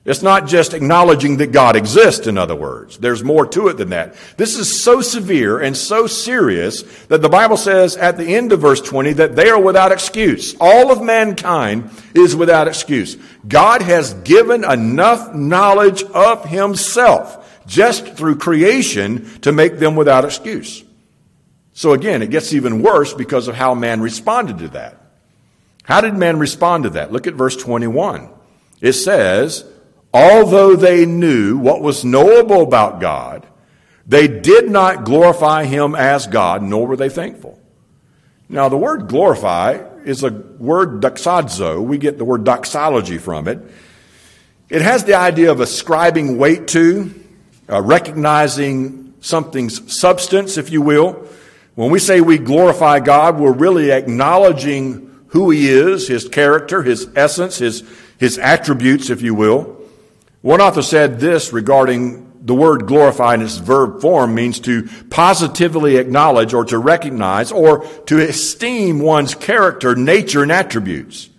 It's not just acknowledging that God exists, in other words. There's more to it than that. This is so severe and so serious that the Bible says at the end of verse 20 that they are without excuse. All of mankind is without excuse. God has given enough knowledge of himself just through creation to make them without excuse. So again, it gets even worse because of how man responded to that. How did man respond to that? Look at verse 21. It says, although they knew what was knowable about God, they did not glorify him as God, nor were they thankful. Now, the word glorify is a word doxazo. We get the word doxology from it. It has the idea of ascribing weight to, recognizing something's substance, if you will. When we say we glorify God, we're really acknowledging who he is, his character, his essence, his attributes, if you will. One author said this regarding the word glorify in its verb form means to positively acknowledge or to recognize or to esteem one's character, nature, and attributes.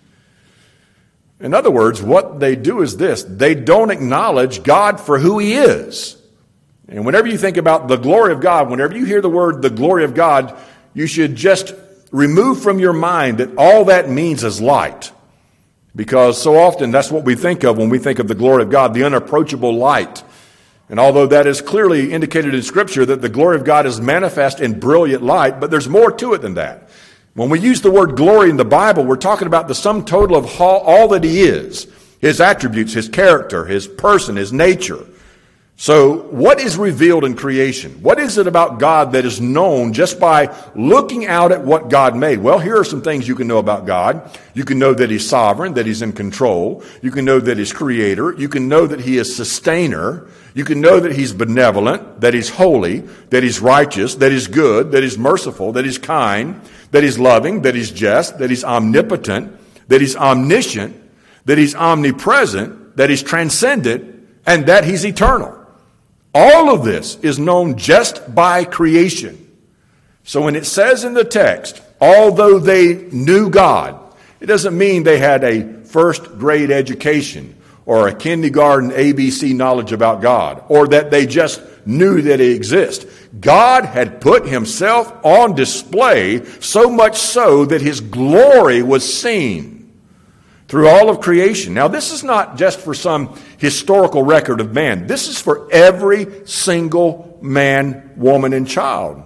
In other words, what they do is this. They don't acknowledge God for who he is. And whenever you think about the glory of God, whenever you hear the word the glory of God, you should just remove from your mind that all that means is light. Because so often that's what we think of when we think of the glory of God, the unapproachable light. And although that is clearly indicated in Scripture that the glory of God is manifest in brilliant light, but there's more to it than that. When we use the word glory in the Bible, we're talking about the sum total of all that he is, his attributes, his character, his person, his nature. So what is revealed in creation? What is it about God that is known just by looking out at what God made? Well, here are some things you can know about God. You can know that he's sovereign, that he's in control. You can know that he's creator. You can know that he is sustainer. You can know that he's benevolent, that he's holy, that he's righteous, that he's good, that he's merciful, that he's kind, that he's loving, that he's just, that he's omnipotent, that he's omniscient, that he's omnipresent, that he's transcendent, and that he's eternal. All of this is known just by creation. So when it says in the text, although they knew God, it doesn't mean they had a first grade education or a kindergarten ABC knowledge about God, or that they just knew that he exists. God had put himself on display, so much so that his glory was seen through all of creation. Now, this is not just for some historical record of man. This is for every single man, woman, and child.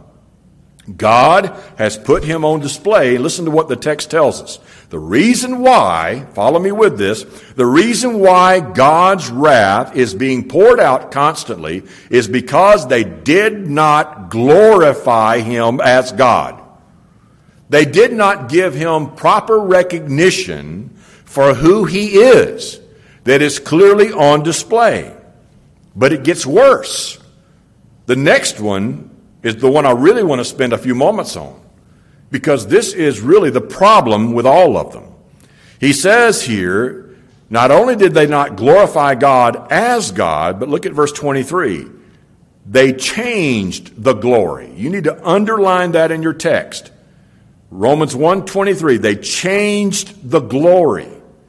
God has put him on display. Listen to what the text tells us. The reason why, follow me with this, the reason why God's wrath is being poured out constantly is because they did not glorify him as God. They did not give him proper recognition for who he is, that is clearly on display. But it gets worse. The next one is the one I really want to spend a few moments on, because this is really the problem with all of them. He says here, not only did they not glorify God as God, but look at verse 23. They changed the glory. You need to underline that in your text. Romans 1:23, they changed the glory.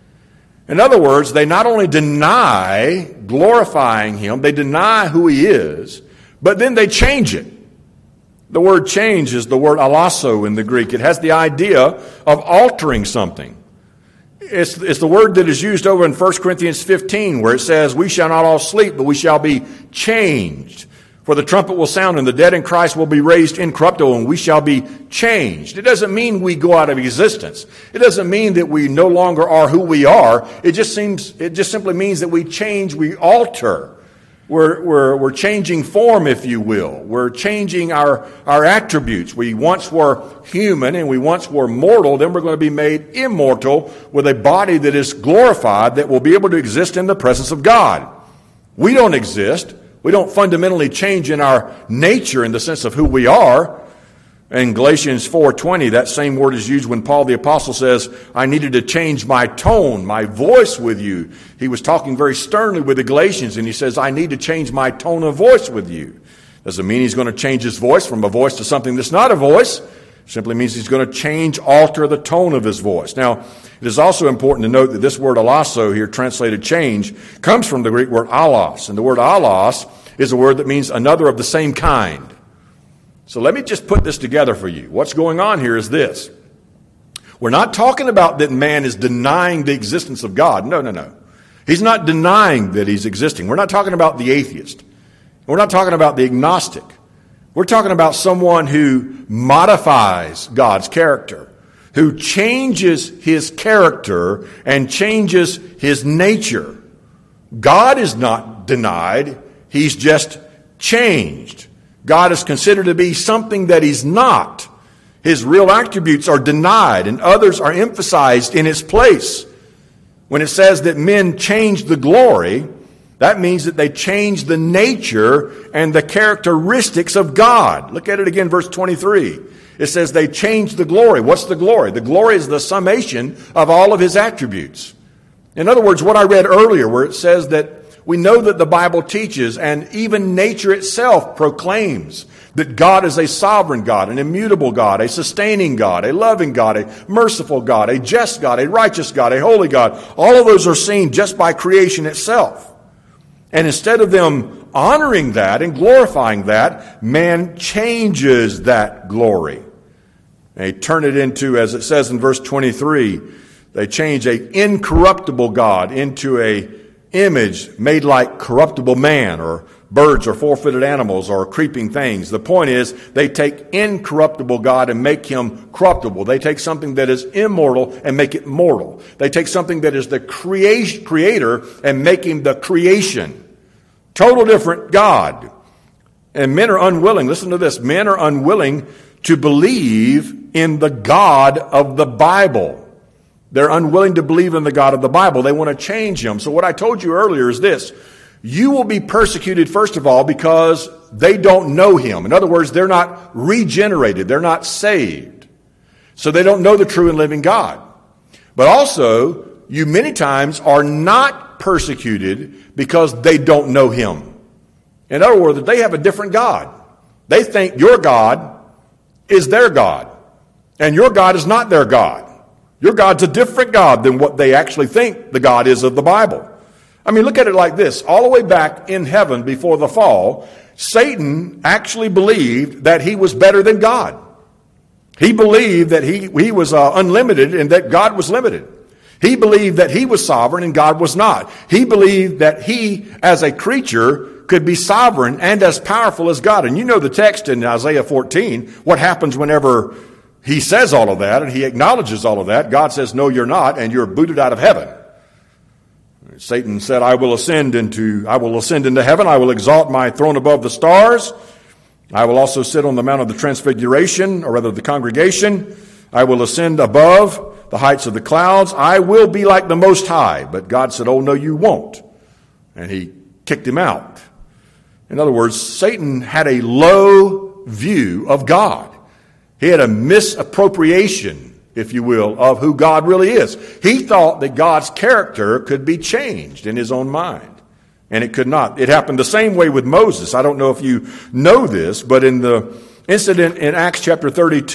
In other words, they not only deny glorifying him, they deny who he is, but then they change it. The word change is the word alasso in the Greek. It has the idea of altering something. It's the word that is used over in 1 Corinthians 15, where it says, we shall not all sleep, but we shall be changed. For the trumpet will sound, and the dead in Christ will be raised incorruptible, and we shall be changed. It doesn't mean we go out of existence. It doesn't mean that we no longer are who we are. It just simply means that we change, we alter. We're changing form, if you will. We're changing our attributes. We once were human and we once were mortal. Then we're going to be made immortal with a body that is glorified, that will be able to exist in the presence of God. We don't exist. We don't fundamentally change in our nature in the sense of who we are. In Galatians 4:20, that same word is used when Paul the Apostle says, I needed to change my tone, my voice with you. He was talking very sternly with the Galatians, and he says, I need to change my tone of voice with you. Doesn't mean he's going to change his voice from a voice to something that's not a voice. Simply means he's going to alter the tone of his voice. Now, it is also important to note that this word alasso here, translated change, comes from the Greek word allos. And the word allos is a word that means another of the same kind. So let me just put this together for you. What's going on here is this. We're not talking about that man is denying the existence of God. No. He's not denying that he's existing. We're not talking about the atheist. We're not talking about the agnostic. We're talking about someone who modifies God's character, who changes his character and changes his nature. God is not denied. He's just changed. God is considered to be something that he's not. His real attributes are denied and others are emphasized in its place. When it says that men change the glory, that means that they change the nature and the characteristics of God. Look at it again, verse 23. It says they change the glory. What's the glory? The glory is the summation of all of his attributes. In other words, what I read earlier where it says that we know that the Bible teaches and even nature itself proclaims that God is a sovereign God, an immutable God, a sustaining God, a loving God, a merciful God, a just God, a righteous God, a holy God. All of those are seen just by creation itself. And instead of them honoring that and glorifying that, man changes that glory. They turn it into, as it says in verse 23, they change an incorruptible God into a image made like corruptible man or birds or four-footed animals or creeping things. The point is they take incorruptible God and make him corruptible. They take something that is immortal and make it mortal. They take something that is the creator and make him the creation. Total different God. And men are unwilling, listen to this, men are unwilling to believe in the God of the Bible. They're unwilling to believe in the God of the Bible. They want to change him. So what I told you earlier is this. You will be persecuted, first of all, because they don't know him. In other words, they're not regenerated. They're not saved. So they don't know the true and living God. But also, you many times are not persecuted because they don't know him. In other words, they have a different God. They think your God is their God. And your God is not their God. Your God's a different God than what they actually think the God is of the Bible. I mean, look at it like this. All the way back in heaven before the fall, Satan actually believed that he was better than God. He believed that he was unlimited and that God was limited. He believed that he was sovereign and God was not. He believed that he, as a creature, could be sovereign and as powerful as God. And you know the text in Isaiah 14, what happens whenever he says all of that and he acknowledges all of that. God says, no, you're not, and you're booted out of heaven. Satan said, I will ascend into heaven. I will exalt my throne above the stars. I will also sit on the mount of the transfiguration, or rather the congregation. I will ascend above the heights of the clouds. I will be like the Most High. But God said, oh, no, you won't. And he kicked him out. In other words, Satan had a low view of God. He had a misappropriation, if you will, of who God really is. He thought that God's character could be changed in his own mind. And it could not. It happened the same way with Moses. I don't know if you know this, but in the incident in Exodus chapter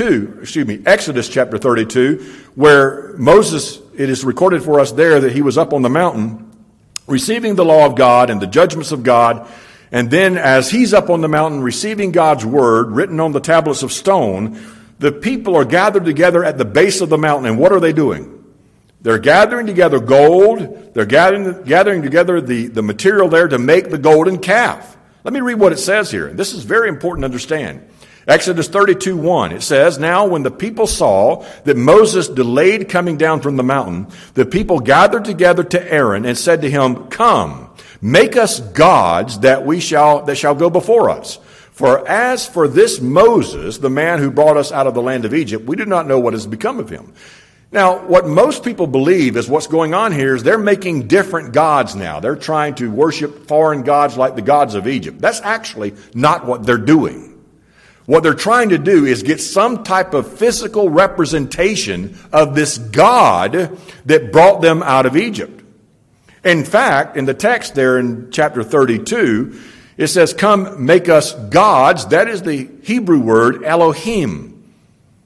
32, where Moses, it is recorded for us there that he was up on the mountain receiving the law of God and the judgments of God. And then as he's up on the mountain receiving God's word written on the tablets of stone, the people are gathered together at the base of the mountain. And what are they doing? They're gathering together gold. They're gathering together the material there to make the golden calf. Let me read what it says here. This is very important to understand. Exodus 32:1, it says, now when the people saw that Moses delayed coming down from the mountain, the people gathered together to Aaron and said to him, come, make us gods that shall go before us. For as for this Moses, the man who brought us out of the land of Egypt, we do not know what has become of him. Now, what most people believe is what's going on here is they're making different gods now. They're trying to worship foreign gods like the gods of Egypt. That's actually not what they're doing. What they're trying to do is get some type of physical representation of this God that brought them out of Egypt. In fact, in the text there in chapter 32, it says, come make us gods. That is the Hebrew word Elohim.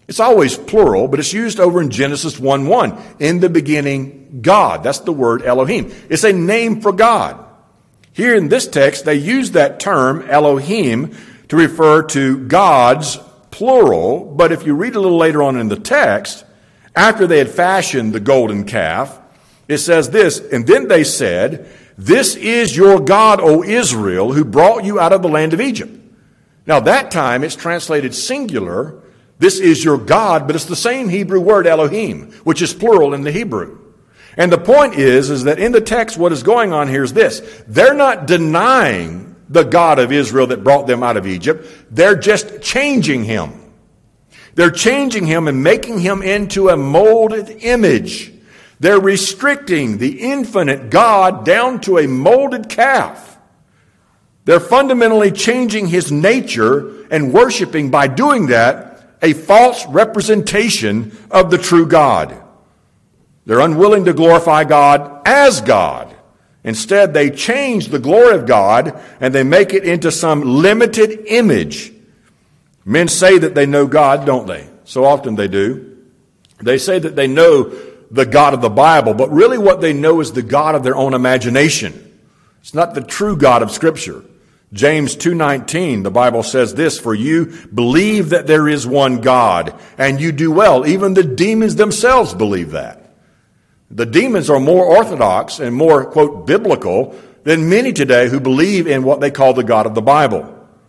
It's always plural, but it's used over in Genesis 1:1. In the beginning, God. That's the word Elohim. It's a name for God. Here in this text, they use that term, Elohim, to refer to gods, plural. But if you read a little later on in the text, after they had fashioned the golden calf, it says this, and then they said, "This is your God, O Israel, who brought you out of the land of Egypt." Now that time it's translated singular, "This is your God," but it's the same Hebrew word Elohim, which is plural in the Hebrew. And the point is that in the text what is going on here is this. They're not denying the God of Israel that brought them out of Egypt. They're just changing him. They're changing him and making him into a molded image. They're restricting the infinite God down to a molded calf. They're fundamentally changing his nature and worshiping, by doing that, a false representation of the true God. They're unwilling to glorify God as God. Instead, they change the glory of God and they make it into some limited image. Men say that they know God, don't they? So often they do. They say that they know the God of the Bible, but really what they know is the God of their own imagination. It's not the true God of Scripture. James 2:19, the Bible says this, "For you believe that there is one God, and you do well." Even the demons themselves believe that. The demons are more orthodox and more, quote, biblical than many today who believe in what they call the God of the Bible.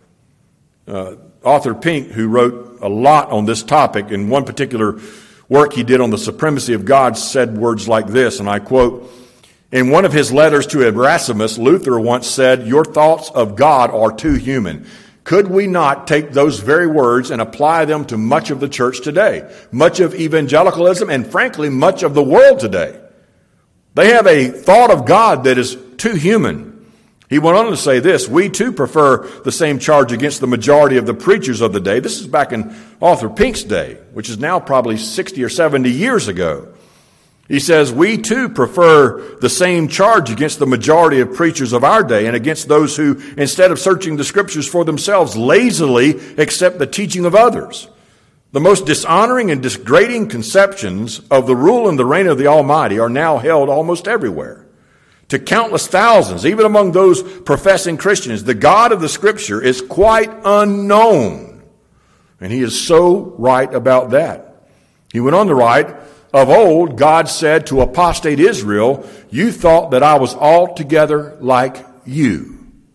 Arthur Pink, who wrote a lot on this topic, in one particular work he did on the supremacy of God, said words like this, and I quote, "In one of his letters to Erasmus, Luther once said, 'Your thoughts of God are too human.' Could we not take those very words and apply them to much of the church today, much of evangelicalism, and frankly, much of the world today? They have a thought of God that is too human." He went on to say this, "We too prefer the same charge against the majority of the preachers of the day." This is back in Arthur Pink's day, which is now probably 60 or 70 years ago. He says, "We too prefer the same charge against the majority of preachers of our day and against those who, instead of searching the Scriptures for themselves, lazily accept the teaching of others. The most dishonoring and degrading conceptions of the rule and the reign of the Almighty are now held almost everywhere. To countless thousands, even among those professing Christians, the God of the Scripture is quite unknown." And he is so right about that. He went on to write, "Of old, God said to apostate Israel, 'You thought that I was altogether like you.'"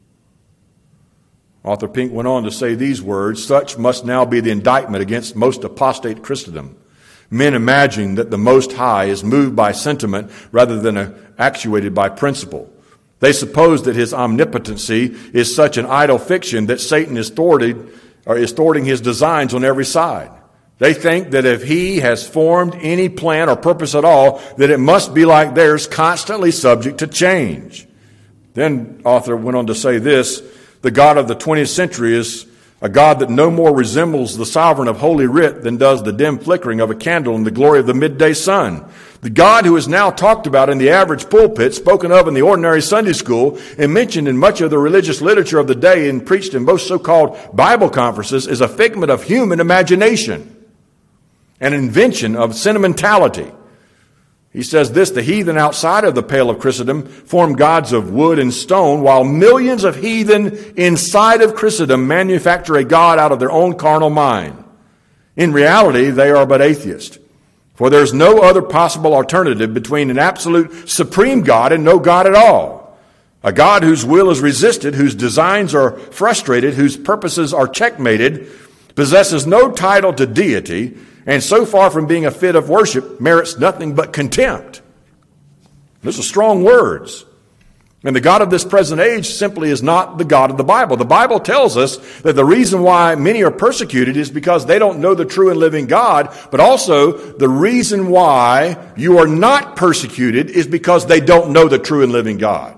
Arthur Pink went on to say these words, "Such must now be the indictment against most apostate Christendom. Men imagine that the Most High is moved by sentiment rather than actuated by principle. They suppose that his omnipotency is such an idle fiction that Satan is thwarting his designs on every side. They think that if he has formed any plan or purpose at all, that it must be like theirs, constantly subject to change." Then Arthur went on to say this, "The God of the 20th century is a God that no more resembles the sovereign of Holy Writ than does the dim flickering of a candle in the glory of the midday sun. The God who is now talked about in the average pulpit, spoken of in the ordinary Sunday school, and mentioned in much of the religious literature of the day and preached in most so-called Bible conferences, is a figment of human imagination, an invention of sentimentality." He says this, "The heathen outside of the pale of Christendom form gods of wood and stone, while millions of heathen inside of Christendom manufacture a God out of their own carnal mind. In reality, they are but atheists. For there's no other possible alternative between an absolute supreme God and no God at all. A God whose will is resisted, whose designs are frustrated, whose purposes are checkmated, possesses no title to deity, and so far from being a fit of worship, merits nothing but contempt." Those are strong words. And the God of this present age simply is not the God of the Bible. The Bible tells us that the reason why many are persecuted is because they don't know the true and living God, but also the reason why you are not persecuted is because they don't know the true and living God.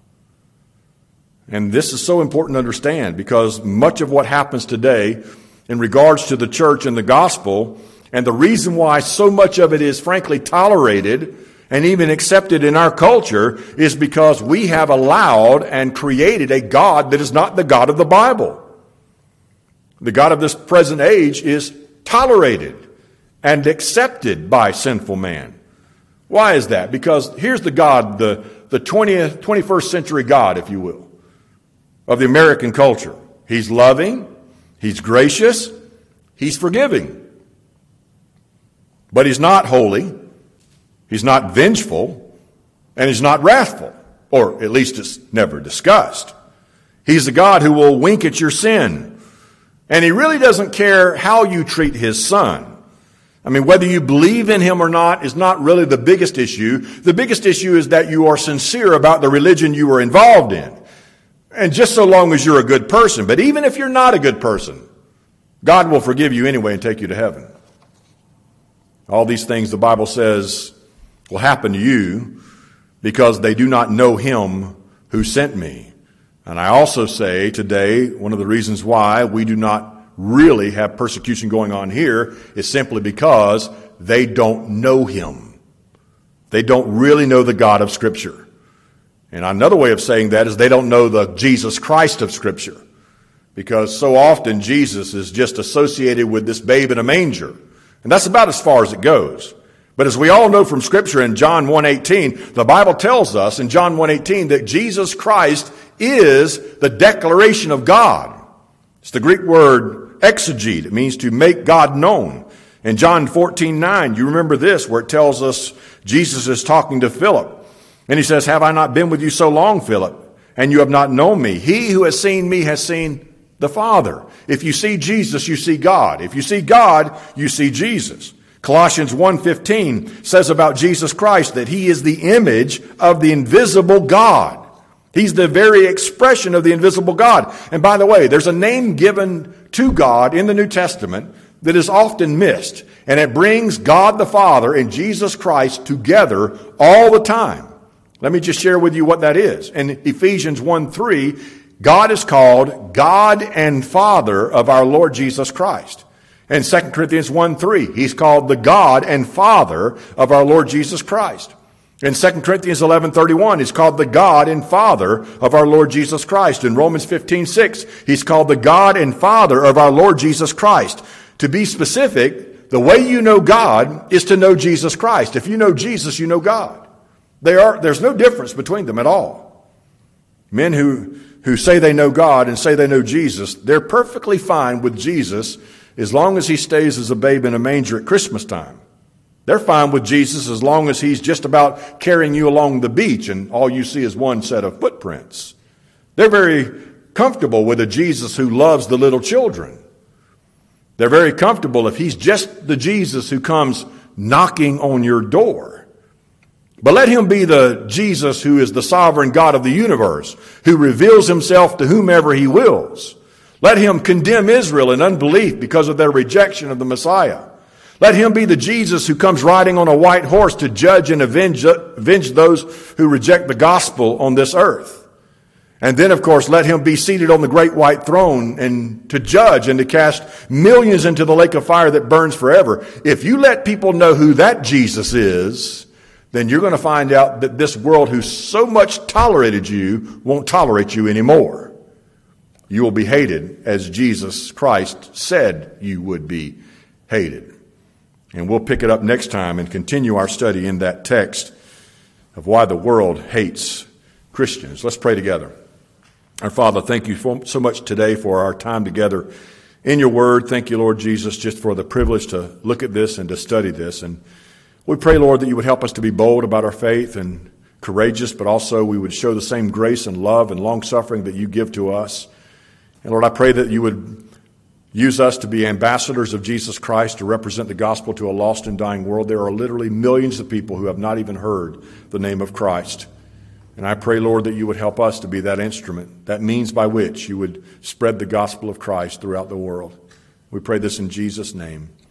And this is so important to understand, because much of what happens today in regards to the church and the gospel, and the reason why so much of it is frankly tolerated and even accepted in our culture, is because we have allowed and created a God that is not the God of the Bible. The God of this present age is tolerated. and accepted by sinful man. Why is that? Because here's the God, the 21st century God, if you will, of the American culture. He's loving, he's gracious, he's forgiving. But he's not holy, he's not vengeful, and he's not wrathful, or at least it's never discussed. He's the God who will wink at your sin, and he really doesn't care how you treat his son. I mean, whether you believe in him or not is not really the biggest issue. The biggest issue is that you are sincere about the religion you are involved in. And just so long as you're a good person. But even if you're not a good person, God will forgive you anyway and take you to heaven. All these things the Bible says will happen to you because they do not know him who sent me. And I also say today, one of the reasons why we do not really have persecution going on here is simply because they don't know him. They don't really know the God of Scripture. And another way of saying that is they don't know the Jesus Christ of Scripture. Because so often Jesus is just associated with this babe in a manger. And that's about as far as it goes. But as we all know from Scripture in John 1:18, the Bible tells us in John 1:18 that Jesus Christ is the declaration of God. It's the Greek word exegete. It means to make God known. In John 14:9, you remember this, where it tells us Jesus is talking to Philip. And he says, "Have I not been with you so long, Philip, and you have not known me? He who has seen me has seen the Father." If you see Jesus, you see God. If you see God, you see Jesus. Colossians 1:15 says about Jesus Christ that he is the image of the invisible God. He's the very expression of the invisible God. And by the way, there's a name given to God in the New Testament that is often missed. And it brings God the Father and Jesus Christ together all the time. Let me just share with you what that is. In Ephesians 1:3, God is called God and Father of our Lord Jesus Christ. In 2 Corinthians 1:3, he's called the God and Father of our Lord Jesus Christ. In 2 Corinthians 11:31, he's called the God and Father of our Lord Jesus Christ. In Romans 15:6, he's called the God and Father of our Lord Jesus Christ. To be specific, the way you know God is to know Jesus Christ. If you know Jesus, you know God. There's no difference between them at all. Men who say they know God and say they know Jesus, they're perfectly fine with Jesus as long as he stays as a babe in a manger at Christmas time. They're fine with Jesus as long as he's just about carrying you along the beach and all you see is one set of footprints. They're very comfortable with a Jesus who loves the little children. They're very comfortable if he's just the Jesus who comes knocking on your door. But let him be the Jesus who is the sovereign God of the universe, who reveals himself to whomever he wills. Let him condemn Israel in unbelief because of their rejection of the Messiah. Let him be the Jesus who comes riding on a white horse to judge and avenge those who reject the gospel on this earth. And then, of course, let him be seated on the great white throne and to judge and to cast millions into the lake of fire that burns forever. If you let people know who that Jesus is, then you're going to find out that this world who so much tolerated you won't tolerate you anymore. You will be hated as Jesus Christ said you would be hated. And we'll pick it up next time and continue our study in that text of why the world hates Christians. Let's pray together. Our Father, thank you so much today for our time together in your word. Thank you, Lord Jesus, just for the privilege to look at this and to study this. And we pray, Lord, that you would help us to be bold about our faith and courageous, but also we would show the same grace and love and long-suffering that you give to us. And Lord, I pray that you would use us to be ambassadors of Jesus Christ to represent the gospel to a lost and dying world. There are literally millions of people who have not even heard the name of Christ. And I pray, Lord, that you would help us to be that instrument, that means by which you would spread the gospel of Christ throughout the world. We pray this in Jesus' name.